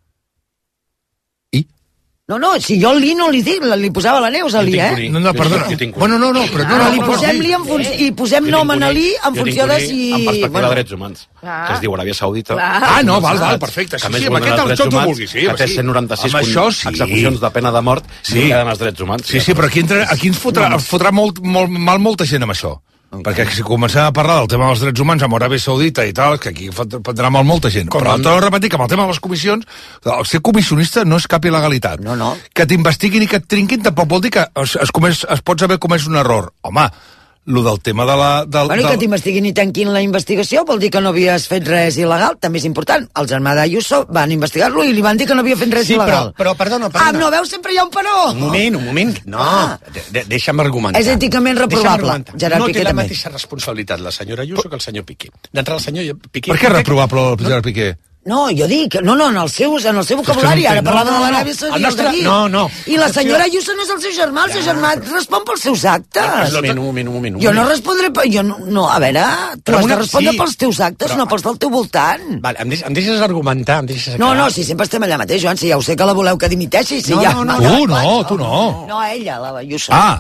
No, no, si jo el Li no li dic, li posava la Neus, el Li, eh? No, no, perdona. Bueno, no, no, però no, no, li posem Li en funció, i posem nom en Li en funció de si... En perspectiva de drets humans, que es diu Aràbia Saudita. Ah, no, val, val, perfecte. Sí, sí, amb aquest el tot ho vulgui, sí. Que té cent noranta-sis execucions de pena de mort i queden els drets humans. Sí, sí, però aquí ens fotrà mal molta gent amb això. Perquè si comencem a parlar del tema dels drets humans amb Aràbia Saudita i tal, que aquí prendrà mal molta gent. Com però torno a repetir que amb el tema de les comissions, el ser comissionista no és cap il·legalitat. No, no. Que t'investiguin i que et trinquin tampoc vol dir que es, es, comés, es pots haver comès un error. Home, lo del tema de la... Del, bueno, i del... que t'investiguin i tanquin la investigació vol dir que no havies fet res il·legal, també és important. El germà d'Ayuso van investigar-lo i li van dir que no havia fet res sí, il·legal. Però, però, perdona, perdona. Ah, no veus? Sempre hi ha un però! Un moment, un moment. No, ah. de, de, deixa'm argumentar. És èticament reprovable. Gerard no Piqué té la també. mateixa responsabilitat la senyora Ayuso que el senyor Piqué. D'entrada, el senyor Piqué... Per què és reprovable el Gerard Piqué? No, jo dic, no, no, en el seu, en el seu vocabulari, ara parlava de l'Aràbia Saudita d'aquí. No, no. I la senyora Ayuso no és el seu germà, el seu germà respon pels seus actes. Un moment, un moment, un moment. Jo no respondré, jo no, no a veure, tu has de respondre pels teus actes, no pels del teu voltant. Vale, em, deix, em deixes argumentar, em deixes... No, no, si sempre estem allà mateix, Joan, si ja ho sé que la voleu que dimiteixi, si no, ja... No, no, no, tu no, tu no. No, ella, la Ayuso. Ah.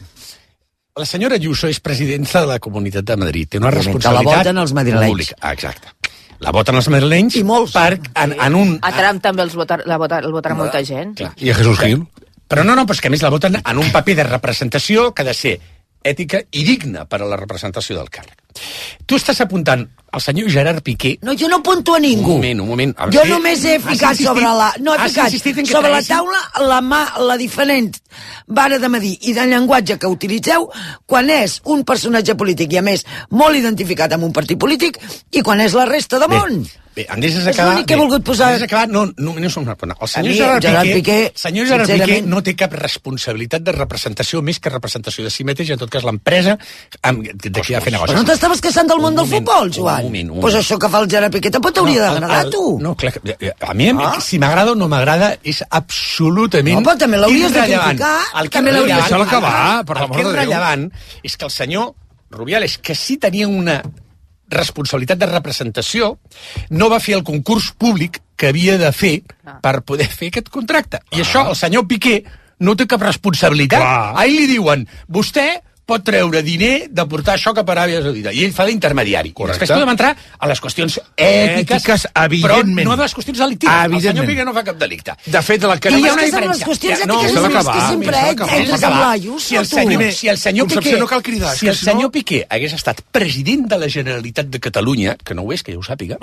La senyora Ayuso és presidenta de la Comunitat de Madrid, té una responsabilitat... Que la voten els madrilenys. Ah, exacte. La voten els madrilenys i molts per, en, en un... A Trump també els votar, la votar, el votarà molta gent. Clar. I a Jesús Gil? Però no, no, però és que a més la voten en un paper de representació que ha de ser ètica i digna per a la representació del càrrec. Tu estàs apuntant al senyor Gerard Piqué... No, jo no apunto a ningú. Un moment, un moment. Jo sí, només he ficat sobre la... No, he ficat sobre la taula la, mà, la diferent vara de medir i de llenguatge que utilitzeu quan és un personatge polític i, a més, molt identificat amb un partit polític i quan és la resta de món. Bé. Bé, em deixes acabar... És l'únic que he volgut posar... Em deixes acabar... No, no, no, no, no. El senyor mi, Gerard, Gerard Piqué, Piqué, senyor Gerard Piqué no té cap responsabilitat de representació més que representació de si mateix, en tot cas l'empresa de qui ha fet negocis. Però no t'estaves queixant del món un del moment, futbol, Joan? Doncs pues això que fa el Gerard Piqué tampoc t'hauria no, d'agradar, tu. No, clar, a mi, ah. si m'agrada o no m'agrada, és absolutament... No, però també l'hauries de criticar. El que és rellevant, el que és rellevant és que el senyor Rubiales, que sí tenia una responsabilitat de representació, no va fer el concurs públic que havia de fer per poder fer aquest contracte. I ah. això, el senyor Piqué no té cap responsabilitat. Ah. A ell li diuen, vostè pot treure diner de portar això cap a Aràbia Saudita. I ell fa d'intermediari. I després podem entrar a les qüestions ètiques, ètiques evidentment. però no a les qüestions delictives. El senyor Piqué no fa cap delicte. De fet, la que... I hi ha una diferència. Les qüestions ètiques no, és que sempre entres amb l'Ayuso. Si el senyor, si el senyor Piqué, no cal cridar, si el senyor Piqué hagués estat president de la Generalitat de Catalunya, que no ho és, que ja ho sàpiga,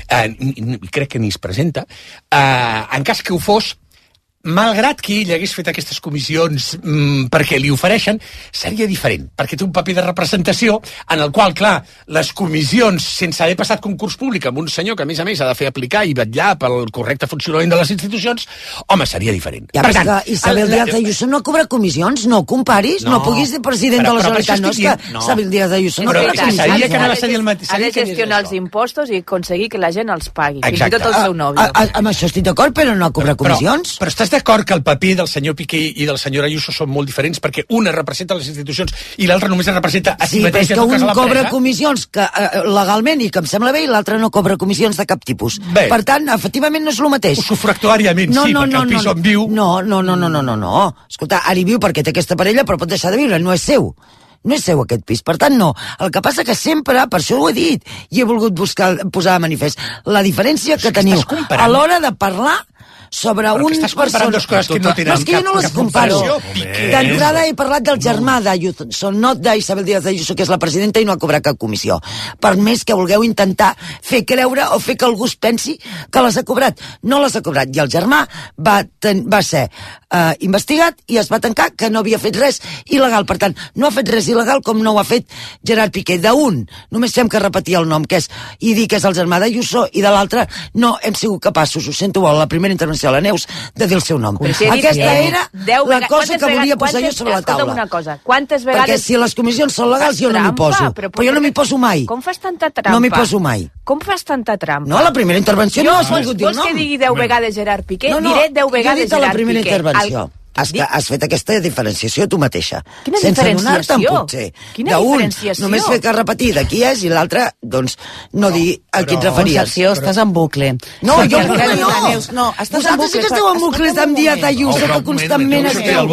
eh, crec que ni es presenta, eh, en cas que ho fos, malgrat que ell hagués fet aquestes comissions mmm, perquè li ofereixen, seria diferent, perquè té un paper de representació en el qual, clar, les comissions, sense haver passat concurs públic amb un senyor que, a més a més, ha de fer aplicar i vetllar pel correcte funcionament de les institucions, home, seria diferent. Ja, per tant, que Isabel Díaz Ayuso no cobra comissions, no comparis, no, no puguis ser president però, de la Generalitat, no és que no. Isabel Díaz Ayuso no cobra comissions. Que anava a ser el mateix. Ha de gestionar els impostos i aconseguir que la gent els pagui, fins i tot el seu nòvio. Amb això estic d'acord, però no cobra comissions. Però estàs d'acord que el paper del senyor Piqué i del senyor Ayuso són molt diferents perquè una representa les institucions i l'altra només es representa a si sí, mateix. Sí, però és que un cobra comissions que, uh, legalment i que em sembla bé i l'altre no cobra comissions de cap tipus. Bé. Per tant, efectivament no és el mateix. Sufractuàriament no, sí, no, perquè no, el pis no, on viu... No, no, no, no, no, no, no. Escolta, ara hi viu perquè té aquesta parella però pot deixar de viure, no és seu. No és seu aquest pis, per tant no. El que passa que sempre, per això ho he dit, i he volgut buscar, posar de manifest, la diferència que teniu a l'hora de parlar sobre però un persona... Dos coses que no tenen no, és que jo no les comparo. D'entrada he parlat del germà d'Ayuso, no d'Isabel Díaz Ayuso, que és la presidenta i no ha cobrat cap comissió. Per més que vulgueu intentar fer creure o fer que algú es pensi que les ha cobrat. No les ha cobrat. I el germà va, ten, va ser uh, investigat i es va tancar que no havia fet res il·legal. Per tant, no ha fet res il·legal com no ho ha fet Gerard Piqué. D'un, només hem que repetir el nom, que és, i dir que és el germà d'Ayuso, i de l'altre, no hem sigut capaços, ho sento molt, la primera intervenció a la Neus, de dir el seu nom. Si Aquesta eh, era la cosa que volia posar jo sobre la taula. Una cosa, quantes vegades... Perquè si les comissions són legals jo no m'hi poso. Però, però jo no m'hi poso mai. Com fas tanta trampa? No m'hi poso mai. Com fas tanta trampa? No, a la primera intervenció no has volgut dir el nom. Vols que digui deu vegades Gerard Piqué? No, no, diré deu vegades Gerard Piqué. Jo he dit a la primera intervenció. Has, has fet aquesta diferenciació tu mateixa. Quina sense diferenciació? Potser. Quina d'un, diferenciació? Només fer que repetir de qui és i l'altre, doncs, no, no dir a qui et referies. Concepció, estàs en bucle. No, jo en bucle no. no estàs Vosaltres sí que esteu en bucles amb Díaz Ayuso, que constantment esteu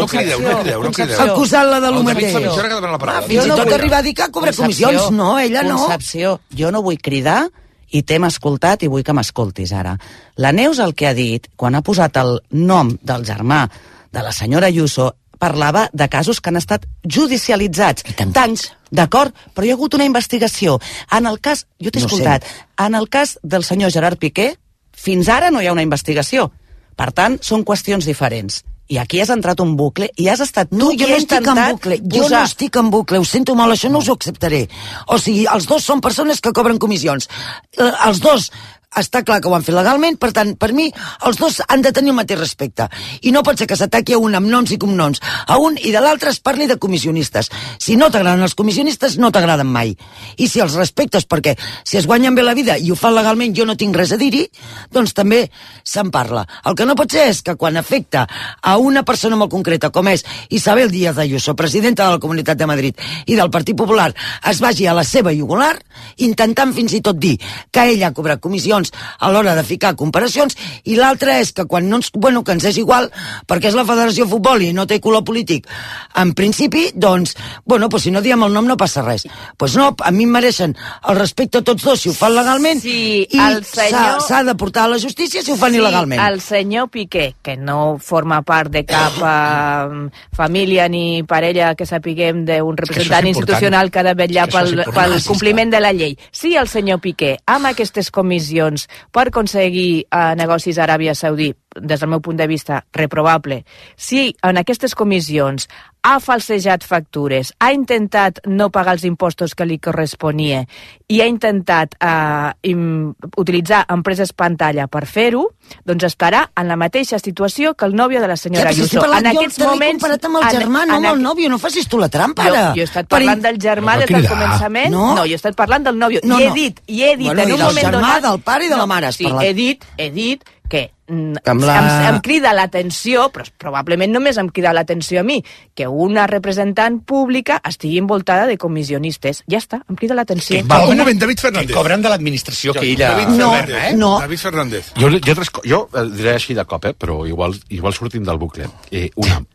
acusant-la de lo mateix. Fins i tot arribar a dir que cobra comissions. No, ella no. Concepció, jo no vull cridar i t'hem escoltat i vull que m'escoltis ara. La Neus el que ha dit, quan ha posat el nom del germà de la senyora Ayuso, parlava de casos que han estat judicialitzats. Tants, d'acord? Però hi ha hagut una investigació. En el cas, jo t'he no escoltat, sé. En el cas del senyor Gerard Piqué, fins ara no hi ha una investigació. Per tant, són qüestions diferents. I aquí has entrat un bucle i has estat tu no, jo no estic en bucle, posar... jo no estic en bucle, ho sento molt, això no us ho acceptaré. O sigui, els dos són persones que cobren comissions. Els dos està clar que ho han fet legalment, per tant, per mi, els dos han de tenir el mateix respecte. I no pot ser que s'ataqui a un amb noms i cognoms. A un i de l'altre es parli de comissionistes. Si no t'agraden els comissionistes, no t'agraden mai. I si els respectes, perquè si es guanyen bé la vida i ho fan legalment, jo no tinc res a dir-hi, doncs també se'n parla. El que no pot ser és que quan afecta a una persona molt concreta, com és Isabel Díaz Ayuso, presidenta de la Comunitat de Madrid i del Partit Popular, es vagi a la seva jugular, intentant fins i tot dir que ella ha cobrat comissions a l'hora de ficar comparacions, i l'altre és que quan no ens, bueno, que ens és igual perquè és la Federació de Futbol i no té color polític en principi, doncs bueno, pues si no diem el nom no passa res. Pues no, a mi em mereixen el respecte a tots dos si ho fan legalment, sí, i senyor... s'ha de portar a la justícia si ho fan sí, il·legalment. El senyor Piqué, que no forma part de cap uh, família ni parella que sapiguem d'un representant institucional que ha de vetllar pel, pel compliment de la llei. Sí, el senyor Piqué, amb aquestes comissions per aconseguir uh, negocis a Aràbia Saudí, des del meu punt de vista, reprovable. Si en aquestes comissions ha falsejat factures, ha intentat no pagar els impostos que li corresponia i ha intentat uh, im, utilitzar empreses pantalla per fer-ho, doncs estarà en la mateixa situació que el nòvio de la senyora ja, Ayuso. En aquests moments... Jo comparat amb el germà, no amb el nòvio, no facis tu la trampa, ara. Jo, jo he estat parlant del germà des del començament. No, no jo he estat parlant del nòvio. No, I he no. dit, i he dit bueno, en un moment germà, donat... del pare i de la mare, has sí, parlat. he dit, he dit que Amb la... em, em crida l'atenció, però probablement només em crida l'atenció a mi, que una representant pública estigui envoltada de comissionistes. Ja està, em crida l'atenció. Va, un moment, David Fernández. Que cobren de l'administració que ella... David no, Fernández, eh? no. David Fernández. Jo, jo, jo eh, diré així de cop, eh? Però igual, igual sortim del bucle. Eh, una,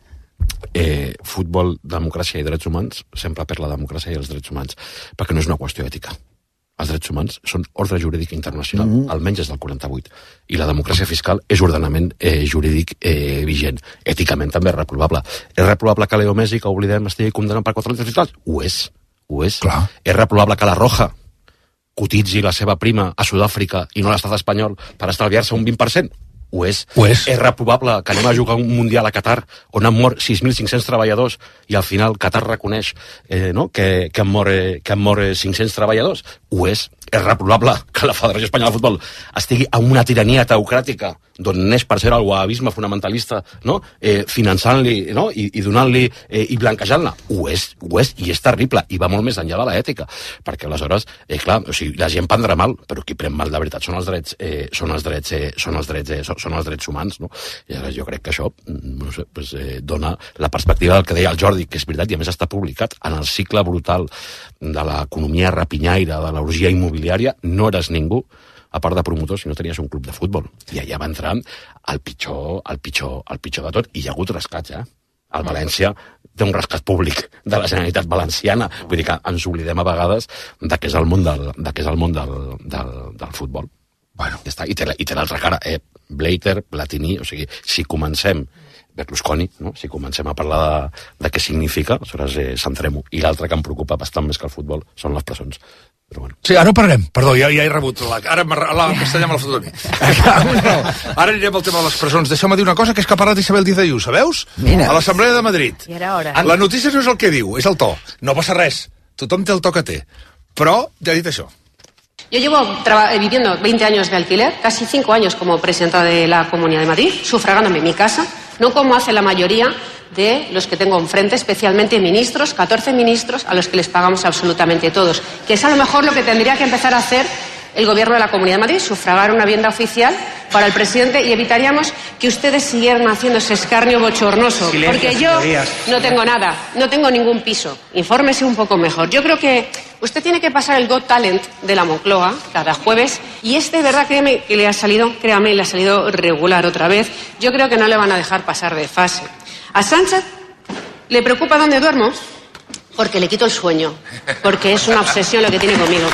eh, futbol, democràcia i drets humans, sempre per la democràcia i els drets humans, perquè no és una qüestió ètica. Els drets humans són ordre jurídic internacional, mm-hmm. almenys des del quaranta-vuit, i la democràcia fiscal és ordenament eh, jurídic eh, vigent. Èticament també és reprovable. És reprovable que Leo Messi, que oblidem, estigui condemnat per quatre delictes fiscals? Ho és, ho és. Clar. És reprovable que la Roja cotitzi la seva prima a Sud-àfrica i no a l'estat espanyol per estalviar-se un vint per cent? Ho és. Ho és. És reprovable que anem a jugar un Mundial a Qatar on han mort sis mil cinc-cents treballadors i al final Qatar reconeix eh, no? que, que han mort, eh, que han mort cinc-cents treballadors? Ho és. És reprovable que la Federació Espanyola de Futbol estigui en una tirania teocràtica d'on neix per ser el wahabisme fonamentalista, no? eh, finançant-li no? I, i donant-li eh, i blanquejant-la. Ho és, ho és, i és terrible, i va molt més enllà de l'ètica, perquè aleshores, eh, clar, o sigui, la gent prendrà mal, però qui pren mal de veritat són els drets, eh, són els drets, eh, són els drets, eh, són els drets humans, no? I aleshores jo crec que això, no sé, pues, eh, dona la perspectiva del que deia el Jordi, que és veritat, i a més està publicat en el cicle brutal de l'economia rapinyaire, de l'orgia immobiliària, no eres ningú, a part de promotor, si no tenies un club de futbol. I allà va entrar el pitjor, el pitjor, el pitjor de tot, i hi ha hagut rescats, eh? El València té un rescat públic de la Generalitat Valenciana. Vull dir que ens oblidem a vegades de què és el món del, de què és el món del, del, del futbol. Bueno, ja està. I té, i té l'altra cara, eh? Blatter, Platini, o sigui, si comencem Berlusconi, no? Si comencem a parlar de, de què significa, aleshores eh, centrem-ho. I l'altre que em preocupa bastant més que el futbol són les presons. Però bueno. Sí, ara ho parlarem. Perdó, ja, ja he rebut la... Ara la castellà me la foto a mi. No. Ara anirem al tema de les presons. Deixeu-me dir una cosa, que és que ha parlat Isabel Díaz Ayuso, veus? Mira. A l'Assemblea de Madrid. I era hora. La notícia no és el que diu, és el to. No passa res. Tothom té el to que té. Però ja he dit això. Yo llevo viviendo veinte años de alquiler, casi cinco años como presidenta de la Comunidad de Madrid, sufragándome en mi casa, no como hace la mayoría de los que tengo enfrente, especialmente ministros, catorce ministros, a los que les pagamos absolutamente todos, que es a lo mejor lo que tendría que empezar a hacer el Gobierno de la Comunidad de Madrid, sufragar una vivienda oficial para el presidente, y evitaríamos que ustedes siguieran haciendo ese escarnio bochornoso. Silencio, porque yo señorías. No tengo nada, no tengo ningún piso. Infórmese un poco mejor. Yo creo que usted tiene que pasar el Got Talent de la Moncloa cada jueves, y este, de verdad, créame que le ha salido, créame, le ha salido regular otra vez. Yo creo que no le van a dejar pasar de fase. A Sánchez le preocupa dónde duermo, porque le quito el sueño, porque es una obsesión lo que tiene conmigo.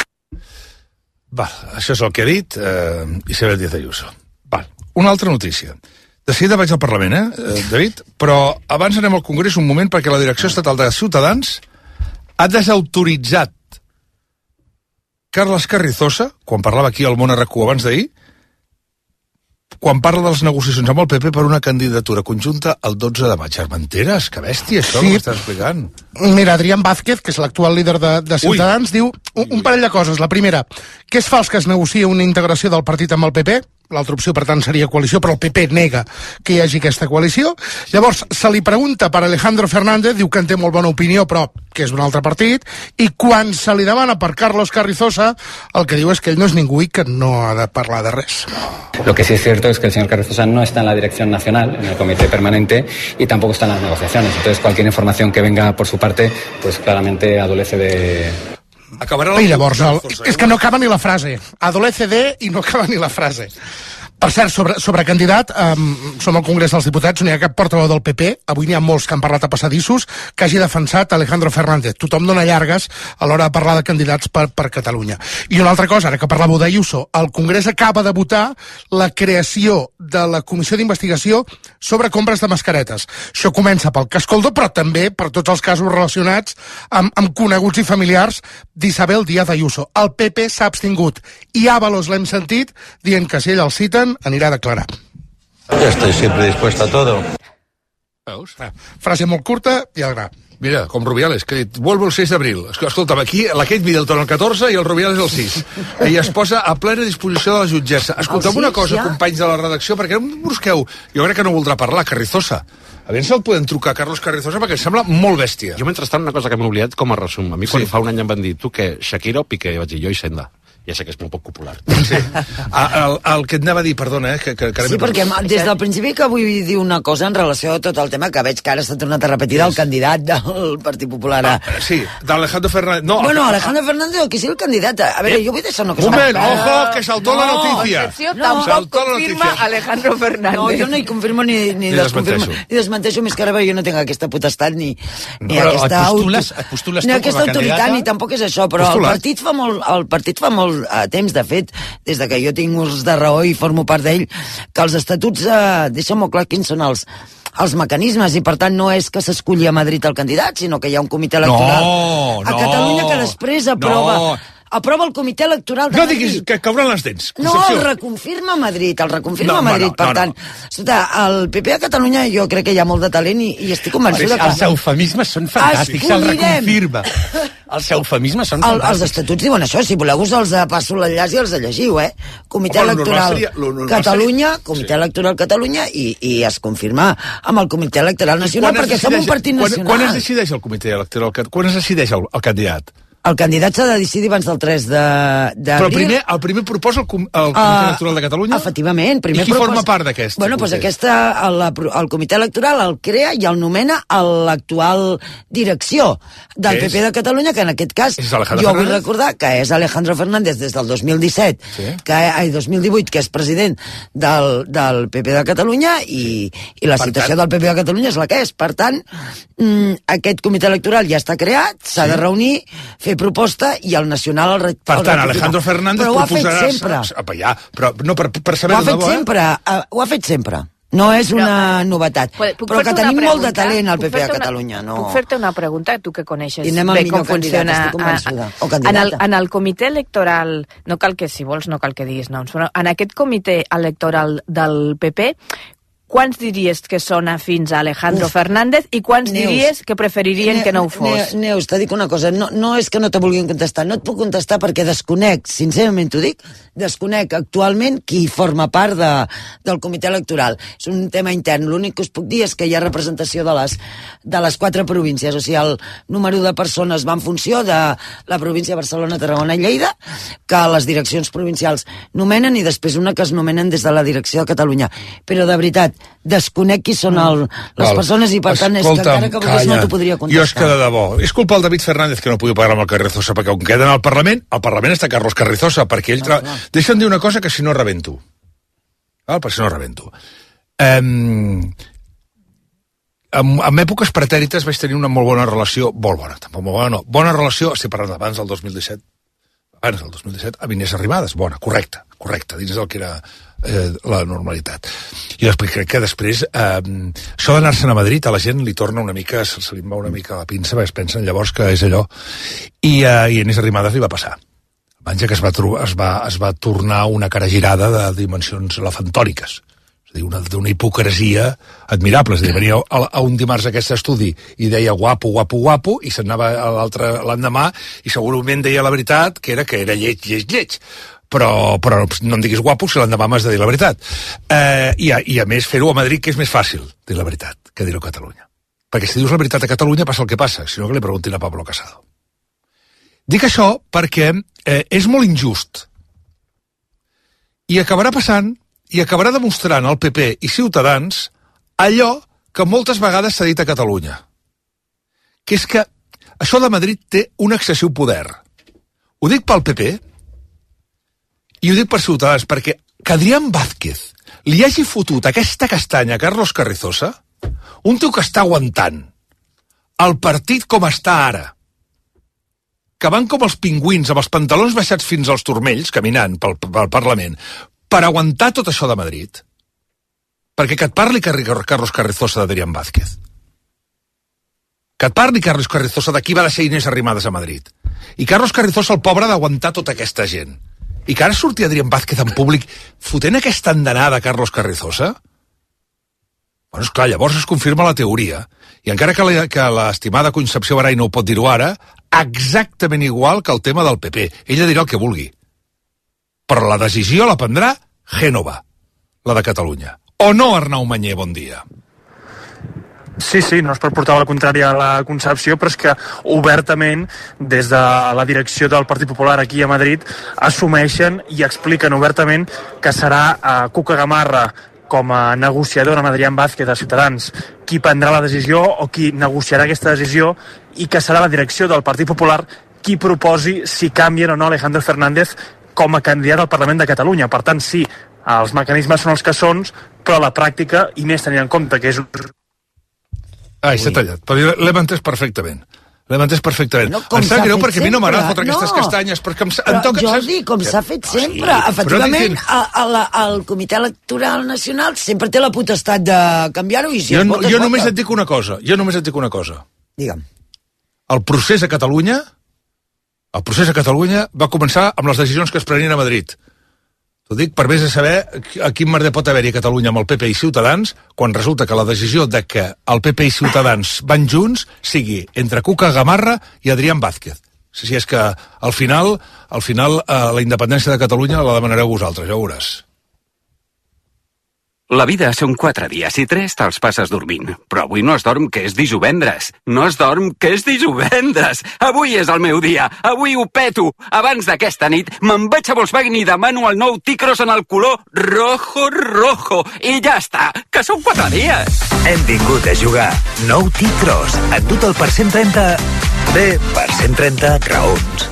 Val, això és el que ha dit eh, Isabel Díaz Ayuso. Val, una altra notícia. De seguida vaig al Parlament, eh, David? Però abans anem al Congrés un moment, perquè la Direcció Estatal de Ciutadans ha desautoritzat Carles Carrizosa, quan parlava aquí al Món R Q abans d'ahir, quan parla de les negociacions amb el P P per una candidatura conjunta el dotze de maig. Armenteres, que bèstia, això, sí. Que m'estàs explicant. Mira, Adrián Vázquez, que és l'actual líder de, de Ciutadans, Ui. diu un, un parell de coses. La primera, que és fals que es negocia una integració del partit amb el P P. L'altra opció, per tant, seria coalició, però el P P nega que hi hagi aquesta coalició. Llavors, se li pregunta per Alejandro Fernández, diu que en té molt bona opinió, però que és d'un altre partit, i quan se li demana per Carlos Carrizosa, el que diu és que ell no és ningú i que no ha de parlar de res. Lo que sí es cierto es que el señor Carrizosa no está en la dirección nacional, en el comité permanente, y tampoco está en las negociaciones. Entonces, cualquier información que venga por su parte, pues claramente adolece de... Acabarà la... I llavors, el... és que no acaba ni la frase. Adolece de i no acaba ni la frase. Per cert, sobre, sobre candidat, um, som al Congrés dels Diputats, no hi ha cap portaveu del P P, avui n'hi ha molts que han parlat a passadissos, que hagi defensat Alejandro Fernández. Tothom dona llargues a l'hora de parlar de candidats per, per Catalunya. I una altra cosa, ara que parlàveu d'Ayuso, el Congrés acaba de votar la creació de la Comissió d'Investigació sobre compres de mascaretes. Això comença pel cas Coldo, però també per tots els casos relacionats amb, amb coneguts i familiars d'Isabel Díaz Ayuso. El P P s'ha abstingut i Ábalos l'hem sentit dient que si ell el citen anirà a declarar. Ja estoy siempre dispuesto a todo. Veus? Frase molt curta i al gra. Mira, com Rubiales, que ha dit, vuelvo el seis de abril. Escolta'm, aquí la Kate Middleton el catorze i el Rubiales el sis. Ella es posa a plena disposició de la jutgessa. Escolta'm una cosa, companys de la redacció, perquè no em busqueu. Jo crec que no voldrà parlar, Carrizosa. A veure si el podem trucar a Carlos Carrizosa, perquè em sembla molt bèstia. Jo, mentrestant, una cosa que m'he oblidat com a resum. A mi, quan sí. fa un any em van dir, tu què, Shakira o Piqué? I vaig dir, jo i Senda. ja sé que és molt poc popular. Sí. El, el que et anava a dir, perdona, eh, que, que, que sí, perquè des del principi que vull dir una cosa en relació a tot el tema, que veig que ara s'ha tornat a repetir del candidat del Partit Popular. A... Ah, sí, d'Alejandro Fernández. No, bueno, Alejandro Fernández o qui sigui el candidat. A veure, jo vull deixar una cosa... Un moment, ojo, que saltó no, la notícia. No, tampoc confirma Alejandro Fernández. No, jo no hi confirmo ni, ni, ni desconfirmo. Ni desmenteixo, més que ara jo no tinc aquesta potestat ni, ni però aquesta... Et postules, et postules ni tu aquesta com a autoritat, candidata? ni tampoc és això, però el partit fa molt, el partit fa molt uh, temps, de fet, des de que jo tinc ús de raó i formo part d'ell, que els estatuts eh, deixen molt clar quins són els, els mecanismes, i per tant no és que s'esculli a Madrid el candidat, sinó que hi ha un comitè electoral no, a no, Catalunya que després aprova... No. Aprova el comitè electoral de no Madrid. No diguis que cauran les dents. No, el reconfirma Madrid, el reconfirma no, Madrid. No, per no, tant, no. Escolta, el P P a Catalunya jo crec que hi ha molt de talent i, i estic convençuda que... Els eufemismes són fantàstics, el reconfirma. Els eufemismes són el, fantàstics. Els estatuts diuen això, si voleu us els passo l'enllaç i els llegiu, eh? Comitè Home, Electoral seria, Catalunya, seria... Comitè sí. Electoral Catalunya i, i es confirma amb el Comitè Electoral Nacional perquè som un partit nacional. Quan, quan es decideix el Comitè Electoral? Quan es decideix el, el candidat? El candidat s'ha de decidir abans del tres d'abril. Però primer, el primer proposa el, com, el Comitè uh, Electoral de Catalunya? Efectivament. Primer I qui proposa... forma part d'aquest? Bueno, doncs aquesta, el, el Comitè Electoral el crea i el nomena a l'actual direcció del P P de Catalunya, que en aquest cas jo Fernández? Vull recordar que és Alejandro Fernández des del dos mil disset, sí. que, ai, dos mil divuit, que és president del, del P P de Catalunya i, i la per situació tant... del P P de Catalunya és la que és. Per tant, mm, aquest Comitè Electoral ja està creat, s'ha sí. de reunir, fer proposta i el nacional el per tant, Alejandro Fernández però ho ha proposarà... fet sempre. Apa, ja, però no per, per saber ho ha fet de bo, sempre, eh? ho ha fet sempre. No és una però, novetat. Però que tenim molt de talent al P P a Catalunya. Una, no. Puc fer-te una pregunta, tu que coneixes bé com funciona. O en, el, en el comitè electoral, no cal que, si vols, no cal que diguis noms, però en aquest comitè electoral del P P, quants diries que són afins a Alejandro Uf, Fernández i quants Neus, diries que preferirien ne, que no ho fos? Ne, Neus, t'he dit una cosa, no, no és que no te vulguin contestar, no et puc contestar perquè desconec, sincerament t'ho dic, desconec actualment qui forma part de, del comitè electoral. És un tema intern, l'únic que us puc dir és que hi ha representació de les, de les quatre províncies, o sigui, el número de persones va en funció de la província de Barcelona, Tarragona i Lleida, que les direccions provincials nomenen i després una que es nomenen des de la direcció de Catalunya. Però de veritat, desconec qui són el, les Val. persones i per tant és que encara que volgués no t'ho podria contestar. Jo és que de debò, és culpa del David Fernández que no pugui parlar amb el Carrizosa, perquè on queden al Parlament, al Parlament està Carlos Carrizosa, perquè ell... Tra... Ah, deixa'm dir una cosa que si no rebento. Val? Per si no rebento. Um, en, en èpoques pretèrites vaig tenir una molt bona relació, molt bona, tampoc molt bona, no, bona relació, estic parlant abans del dos mil disset, abans del dos mil disset, amb Inés Arrimadas, bona, correcta, correcta, dins del que era eh, la normalitat. I després crec que després eh, això d'anar-se'n a Madrid a la gent li torna una mica, se, se li va una mica la pinça, perquè es pensen llavors que és allò, i, eh, i a Inés Arrimadas li va passar. Manja que es va, es, va, es va tornar una cara girada de dimensions elefantòniques. És a dir, una, una hipocresia admirable. És a dir, venia a, a un dimarts a aquest estudi i deia guapo, guapo, guapo, i se'n anava a l'altre l'endemà i segurament deia la veritat, que era que era lleig, lleig, lleig. Però, però no em diguis guapo si l'endemà m'has de dir la veritat. Eh, i, a, I a més fer-ho a Madrid, que és més fàcil dir la veritat que dir-ho a Catalunya. Perquè si dius la veritat a Catalunya passa el que passa, si no que li preguntin a Pablo Casado. Dic això perquè eh, és molt injust i acabarà passant i acabarà demostrant al P P i Ciutadans allò que moltes vegades s'ha dit a Catalunya, que és que això de Madrid té un excessiu poder. Ho dic pel P P i ho dic per Ciutadans, perquè que Adrián Vázquez li hagi fotut aquesta castanya a Carlos Carrizosa, un tio que està aguantant el partit com està ara, que van com els pingüins, amb els pantalons baixats fins als turmells, caminant pel, pel Parlament, per aguantar tot això de Madrid, perquè que et parli Carlos Carrizosa d'Adrián Vázquez, que et parli Carlos Carrizosa de qui va deixar Inés Arrimadas a Madrid, i Carlos Carrizosa el pobre d'aguantar tota aquesta gent, i que ara surti Adrián Vázquez en públic fotent aquesta andanada a Carlos Carrizosa. Bueno, esclar, llavors es confirma la teoria, i encara que la, que l'estimada Concepció Baray no ho pot dir-ho ara, exactament igual que el tema del P P. Ella dirà el que vulgui. Però la decisió la prendrà Génova, la de Catalunya. O no, Arnau Mañé, bon dia. Sí, sí, no és per portar la contrària a la Concepció, però és que obertament des de la direcció del Partit Popular aquí a Madrid assumeixen i expliquen obertament que serà uh, Cuca Gamarra com a negociador amb Adrián Vázquez de Ciutadans qui prendrà la decisió o qui negociarà aquesta decisió, i que serà la direcció del Partit Popular qui proposi si canvien o no Alejandro Fernández com a candidat al Parlament de Catalunya. Per tant, sí, els mecanismes són els que són, però la pràctica, i més tenint en compte que és... Ai, s'ha tallat, però l'hem entès perfectament. L'hem entès perfectament. No, em sap greu perquè a mi no m'agrada fotre aquestes no. castanyes, perquè em, em toca... Jordi, com s'ha fet sempre. Ah, sí. Efectivament, a, a la, el Comitè Electoral Nacional sempre té la potestat de canviar-ho i si jo, es vota, jo es només vota. et dic una cosa, jo només et dic una cosa. Digue'm. El procés a Catalunya, el procés a Catalunya va començar amb les decisions que es prenien a Madrid. T'ho dic per més de saber a quin merder pot haver-hi a Catalunya amb el P P i Ciutadans, quan resulta que la decisió de que el P P i Ciutadans van junts sigui entre Cuca Gamarra i Adrián Vázquez. Si és que al final, al final eh, la independència de Catalunya la demanareu vosaltres, ja ho veuràs. La vida són quatre dies i tres te'ls passes dormint. Però avui no es dorm, que és dijovendres. No es dorm, que és dijovendres. Avui és el meu dia. Avui ho peto. Abans d'aquesta nit me'n vaig a Volkswagen i demano el nou T-Cross en el color rojo rojo. I ja està, que són quatre dies. Hem vingut a jugar. Nou T-Cross. Et dut el per cent trenta... Bé, per cent trenta raons.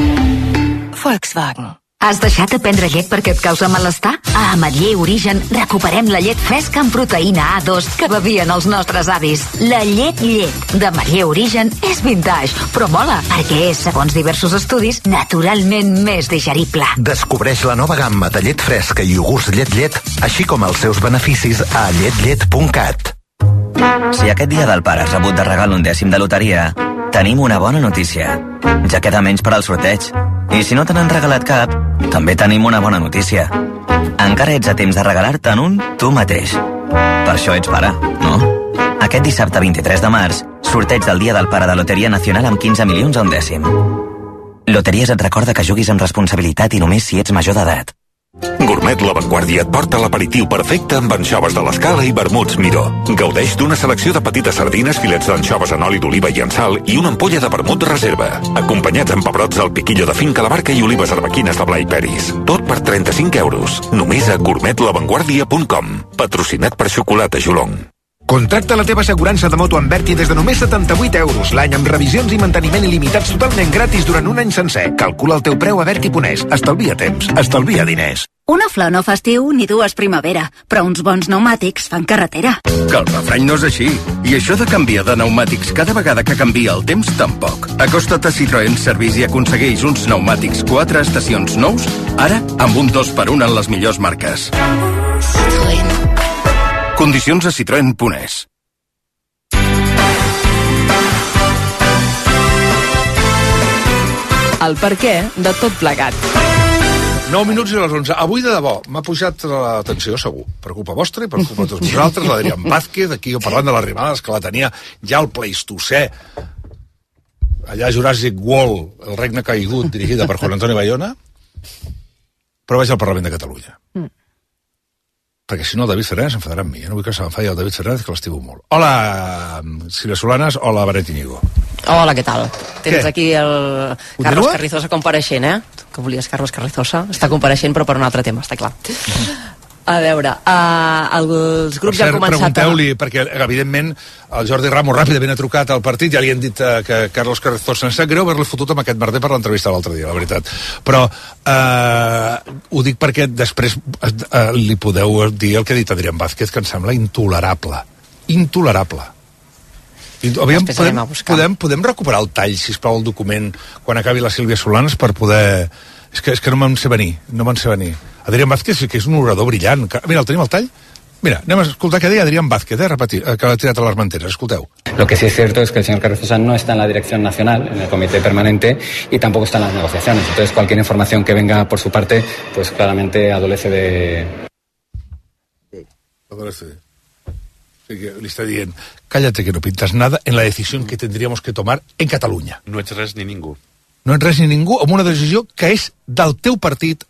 Volkswagen. Has deixat de prendre llet perquè et causa malestar? A Ametller Origen recuperem la llet fresca amb proteïna A dos que bevien els nostres avis. La llet llet d'Ametller Origen és vintage, però mola perquè és, segons diversos estudis, naturalment més digerible. Descobreix la nova gamma de llet fresca i iogurts llet llet, així com els seus beneficis a llet llet punt cat. Si aquest dia del pare has rebut de regal un dècim de loteria, tenim una bona notícia. Ja queda menys per al sorteig. I si no te n'han regalat cap, també tenim una bona notícia. Encara ets a temps de regalar-te'n un tu mateix. Per això ets pare, no? Aquest dissabte vint-i-tres de març, sorteig del dia del pare de Loteria Nacional amb quinze milions a un dècim. Loteries et recorda que juguis amb responsabilitat i només si ets major d'edat. Gourmet La Vanguardia et porta l'aperitiu perfecte amb anxoves de l'Escala i vermuts Miró. Gaudeix d'una selecció de petites sardines, filets d'anxoves en oli d'oliva i en sal i una ampolla de vermut reserva. Acompanyats amb pebrots del piquillo de finca La Barca i olives arbequines de Blai Peris. Tot per trenta-cinc euros. Només a gourmet la vanguardia punt com. Patrocinat per Xocolata Jolong. Contracta la teva assegurança de moto amb Berti des de només setanta-vuit euros l'any amb revisions i manteniment il·limitats totalment gratis durant un any sencer. Calcula el teu preu a Berti punt es. Estalvia temps, estalvia diners. Una flor no fa estiu ni dues primavera, però uns bons pneumàtics fan carretera. Que el refrany no és així. I això de canviar de pneumàtics cada vegada que canvia el temps, tampoc. Acosta't a Citroën Service i aconsegueix uns pneumàtics quatre estacions nous, ara amb un dos per un en les millors marques. Citroën. Condicions a citroen punt es. El per què de tot plegat. nou minuts i a les onze. Avui, de debò, m'ha pujat l'atenció, segur. Per culpa vostra i per culpa de tots vosaltres, l'Adrián Vázquez, aquí parlant de les Arrimadas, que la tenia ja al Pleistocè. Allà a Jurassic World, el regne caigut, dirigida per Juan Antonio Bayona. Però vaig al Parlament de Catalunya. Mm. Perquè si no el David Fernández s'enfadarà amb mi. Jo no vull que s'enfadi el David Fernández, que l'estimo molt. Hola, Sílvia Solanas. Hola, Benet Íñigo. Hola, què tal? Tens Què? aquí el Carlos Carrizosa compareixent, eh? Tu que volies Carlos Carrizosa. Està compareixent, però per un altre tema, està clar. A veure, uh, els grups ja han començat... Pregunteu-li, a... perquè evidentment el Jordi Ramos ràpidament ha trucat al partit, ja li han dit uh, que Carlos Carrizosa ens sap greu haver-li fotut amb aquest merder per l'entrevista l'altre dia, la veritat. Però uh, ho dic perquè després uh, li podeu dir el que ha dit Adrián Vázquez, que em sembla intolerable. Intolerable. Aviam, podem, podem, podem recuperar el tall, sisplau, el document, quan acabi la Sílvia Solanas, per poder... És que, és que no me'n sé venir, no me'n sé venir. Adrián Vázquez, que és un orador brillant. Mira, el tenim al tall? Mira, anem a escoltar què deia Adrián Vázquez, eh, repetir, que l'ha tirat a les manteres, escolteu. Lo que sí es cierto es que el señor Carrizosa no está en la dirección nacional, en el comité permanente, y tampoco está en las negociaciones. Entonces, cualquier información que venga por su parte, pues claramente adolece de... Adolece de... Sí, que li està dient, cállate que no pintas nada en la decisión que tendríamos que tomar en Catalunya. No ets res ni ningú. No ets res ni ningú amb una decisió que és del teu partit,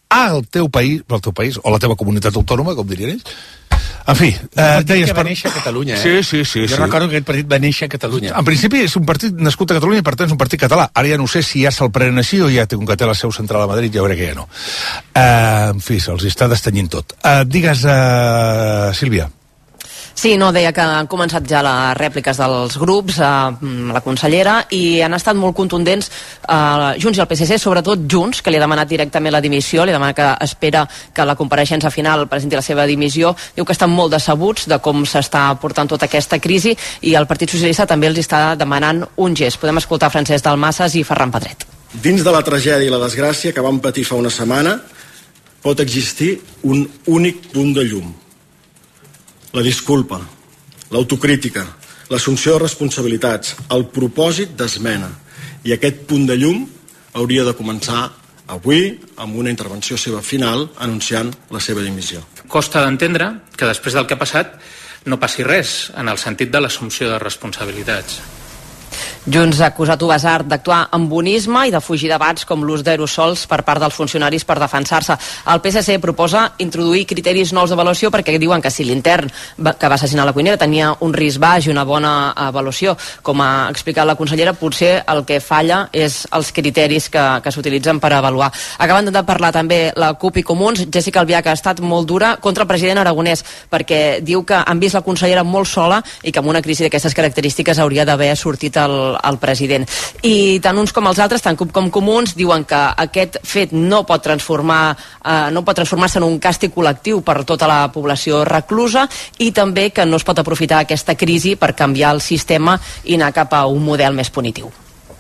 al teu país, al teu país, o la teva comunitat autònoma, com dirien ells. En fi, eh, deies... que va néixer a Catalunya, eh? Sí, sí, sí. Jo sí. recordo que aquest partit va néixer a Catalunya. En principi és un partit nascut a Catalunya i per tant és un partit català. Ara ja no sé si ja se'l prenen així o ja té un que té la seu central a Madrid, ja veuré que ja no. Eh, en fi, se'ls està destenyint tot. Eh, digues, eh, Sílvia. Sí, no, deia que han començat ja les rèpliques dels grups, eh, la consellera, i han estat molt contundents eh, Junts i el P S C, sobretot Junts, que li ha demanat directament la dimissió, li demana que espera que la compareixença final presenti la seva dimissió. Diu que estan molt decebuts de com s'està portant tota aquesta crisi i el Partit Socialista també els està demanant un gest. Podem escoltar Francesc Dalmases i Ferran Pedret. Dins de la tragèdia i la desgràcia que vam patir fa una setmana pot existir un únic punt de llum. La disculpa, l'autocrítica, l'assumpció de responsabilitats, el propòsit d'esmena. I aquest punt de llum hauria de començar avui amb una intervenció seva final anunciant la seva dimissió. Costa d'entendre que després del que ha passat no passi res en el sentit de l'assumpció de responsabilitats. Junts ha acusat Ubasart d'actuar amb bonisme i de fugir debats com l'ús d'aerosols per part dels funcionaris per defensar-se. El P S C proposa introduir criteris nous d'avaluació perquè diuen que si l'intern que va assassinar la cuinera tenia un risc baix i una bona avaluació. Com ha explicat la consellera, potser el que falla és els criteris que, que s'utilitzen per avaluar. Acaben de parlar també la CUP i Comuns. Jessica Albiach ha estat molt dura contra el president Aragonès perquè diu que han vist la consellera molt sola i que amb una crisi d'aquestes característiques hauria d'haver sortit el al president. I tant uns com els altres, tant CUP com Comuns, diuen que aquest fet no pot transformar eh, no pot transformar-se en un càstig col·lectiu per tota la població reclusa i també que no es pot aprofitar aquesta crisi per canviar el sistema i anar cap a un model més punitiu.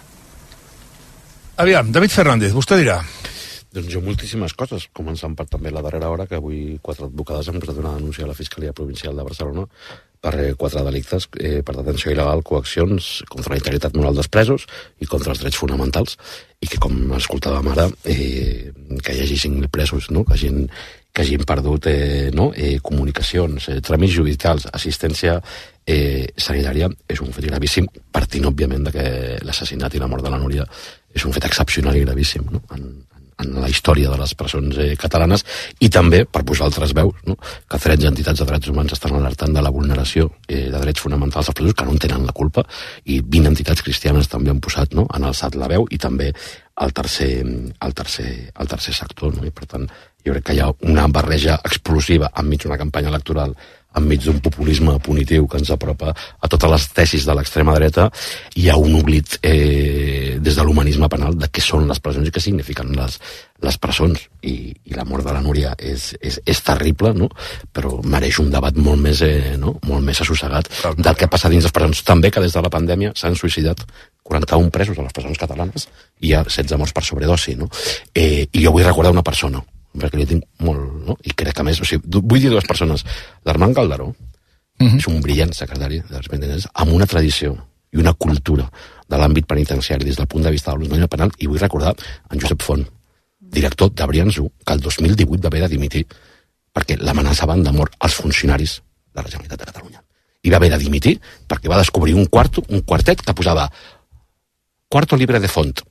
Aviam, David Fernández, vostè dirà. Doncs jo moltíssimes coses, començant per també la darrera hora, que avui quatre advocades han posat una denúncia a la Fiscalia Provincial de Barcelona per eh, quatre delictes, eh, per detenció il·legal, coaccions, contra la integritat moral dels presos i contra els drets fonamentals, i que, com escoltàvem ara, eh, que hi hagi cinc mil presos, no? que, hagin, que hagin perdut eh, no? eh, comunicacions, eh, tràmits judicials, assistència eh, sanitària, és un fet gravíssim, partint, òbviament, de que l'assassinat i la mort de la Núria és un fet excepcional i gravíssim, no? en, en la història de les presons eh, catalanes, i també per posar altres veus, no? que tretze entitats de drets humans estan alertant de la vulneració eh, de drets fonamentals als presos que no en tenen la culpa, i vint entitats cristianes també han posat, no? han alçat la veu, i també el tercer, el tercer, el tercer sector. No? I per tant, jo crec que hi ha una barreja explosiva enmig d'una campanya electoral, enmig d'un populisme punitiu que ens apropa a totes les tesis de l'extrema dreta. Hi ha un oblit eh, des de l'humanisme penal de què són les presons i què signifiquen les, les presons, i, i la mort de la Núria és, és, és terrible, no? Però mereix un debat molt més, eh, no? molt més assossegat del que passa dins les presons. També que des de la pandèmia s'han suïcidat quaranta-un presos a les presons catalanes i hi ha setze morts per sobredosi, no? Eh, i jo vull recordar una persona perquè li tinc molt, no? I crec que més, o sigui, vull dir dues persones. L'Armand Calderó uh-huh. és un brillant secretari de les penitenciàries amb una tradició i una cultura de l'àmbit penitenciari des del punt de vista de l'ordenament penal, i vull recordar en Josep Font, director de Brians u, que el dos mil divuit va haver de dimitir perquè l'amenaçaven de mort als funcionaris de la Generalitat de Catalunya. I va haver de dimitir perquè va descobrir un quarto, un quartet que posava Cuarto libre de Font.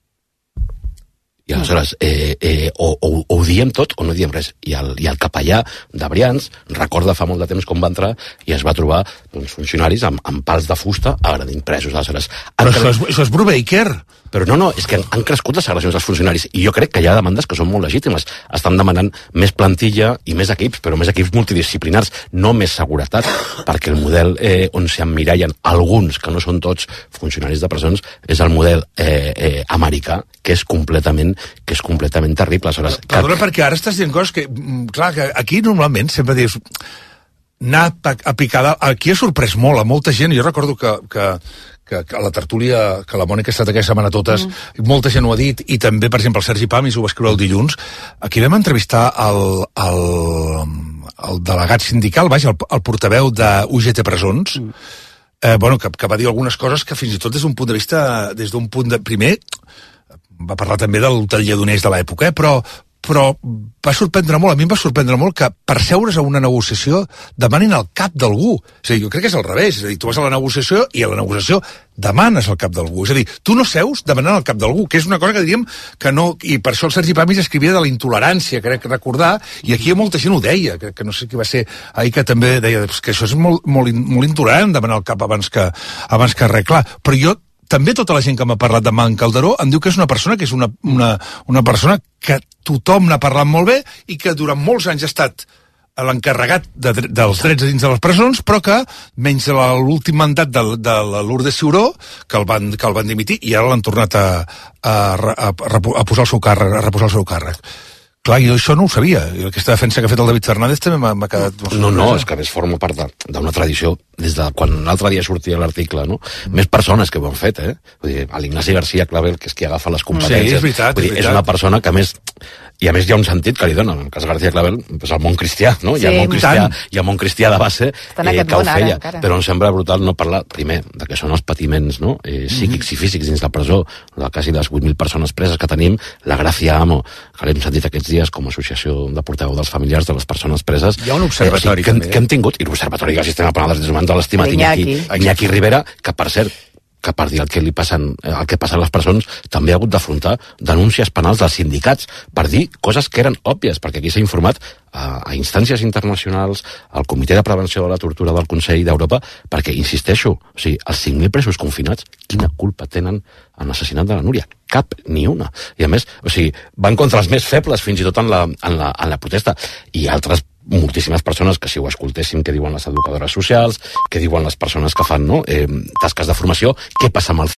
I aleshores, eh, eh, o, o, o ho diem tot o no diem res. I el, i el capellà de Brians recorda fa molt de temps com va entrar i es va trobar doncs, funcionaris amb, amb pals de fusta agredint presos. Aleshores, però això és, això és Brubaker. Però no, no, és que han, han crescut les agressions dels funcionaris, i jo crec que hi ha demandes que són molt legítimes. Estan demanant més plantilla i més equips, però més equips multidisciplinars, no més seguretat, perquè el model eh, on s'emmirallen alguns, que no són tots funcionaris de presons, és el model eh, eh, americà, que és completament que és completament terrible. Aleshores, que... Perdona, perquè ara estàs dient coses que, clar, que aquí normalment sempre dius anar a picada. Aquí ha sorprès molt a molta gent. Jo recordo que, que, que, que la tertúlia, que la Mònica ha estat aquesta setmana totes, mm. molta gent ho ha dit, i també, per exemple, el Sergi Pamis ho va escriure el dilluns. Aquí vam entrevistar el, el, el delegat sindical, vaja, el, el portaveu de U G T Presons, mm. eh, bueno, que, que va dir algunes coses que fins i tot des d'un punt de vista, des d'un punt de... Primer, va parlar també del hotel lledoners de l'època, eh? però, però va sorprendre molt, a mi em va sorprendre molt que per seure's a una negociació demanin el cap d'algú. És a dir, jo crec que és al revés, és a dir, tu vas a la negociació i a la negociació demanes el cap d'algú. És a dir, tu no seus demanant el cap d'algú, que és una cosa que diríem que no... I per això el Sergi Pamis escrivia de la intolerància, crec recordar, i aquí molta gent ho deia, que, que no sé qui va ser ahir que també deia que això és molt, molt, molt intolerant demanar el cap abans que, abans que arreglar. Però jo també tota la gent que m'ha parlat de Man Calderó em diu que és una persona que és una, una, una persona que tothom n'ha parlat molt bé i que durant molts anys ha estat l'encarregat de, dels drets dins de les presons, però que menys l'últim mandat de, de la Lourdes Ciuró, que el van, que el van dimitir, i ara l'han tornat a, a, a, a posar el seu càrrec, a reposar el seu càrrec. Clar, jo això no ho sabia. I aquesta defensa que ha fet el David Fernández també m'ha quedat... No, no, és que a més forma part d'una tradició des de quan l'altre dia sortia l'article, no? Mm. Més persones que ho han fet, eh? Vull dir, l'Ignasi García Clavel, que és qui agafa les competències. Sí, és veritat, Vull dir, és veritat. És una persona que a més... I a més hi ha un sentit que li dona. En el cas de García Clavel, és el món cristià, no? Sí, hi ha el món cristià, tant. hi ha món cristià de base Està en eh, aquest que ho món ara, feia. encara. Però em sembla brutal no parlar, primer, de que són els patiments, no? Eh, psíquics i físics dins la presó, de quasi les vuit mil persones preses que tenim, la Gràcia Amo, que l'hem sentit aquests dies com a associació de portaveu dels familiars de les persones preses. Hi ha un observatori, eh, que, també. que hem tingut, i l'Observatori del Sistema Penal dels Drets Humans de l'estimat Iñaki. Iñaki, Iñaki Rivera, que per cert, que per dir el que li passen, el que passa a les presons, també ha hagut d'afrontar denúncies penals dels sindicats per dir coses que eren òbvies, perquè aquí s'ha informat a, a instàncies internacionals, al Comitè de Prevenció de la Tortura del Consell d'Europa, perquè, insisteixo, o sigui, els cinc mil presos confinats, quina culpa tenen en l'assassinat de la Núria? Cap ni una. I a més, o sigui, van contra els més febles fins i tot en la, en la, en la protesta. I altres moltíssimes persones que si ho escoltessin, què diuen les educadores socials, què diuen les persones que fan no? eh, tasques de formació, què passa amb el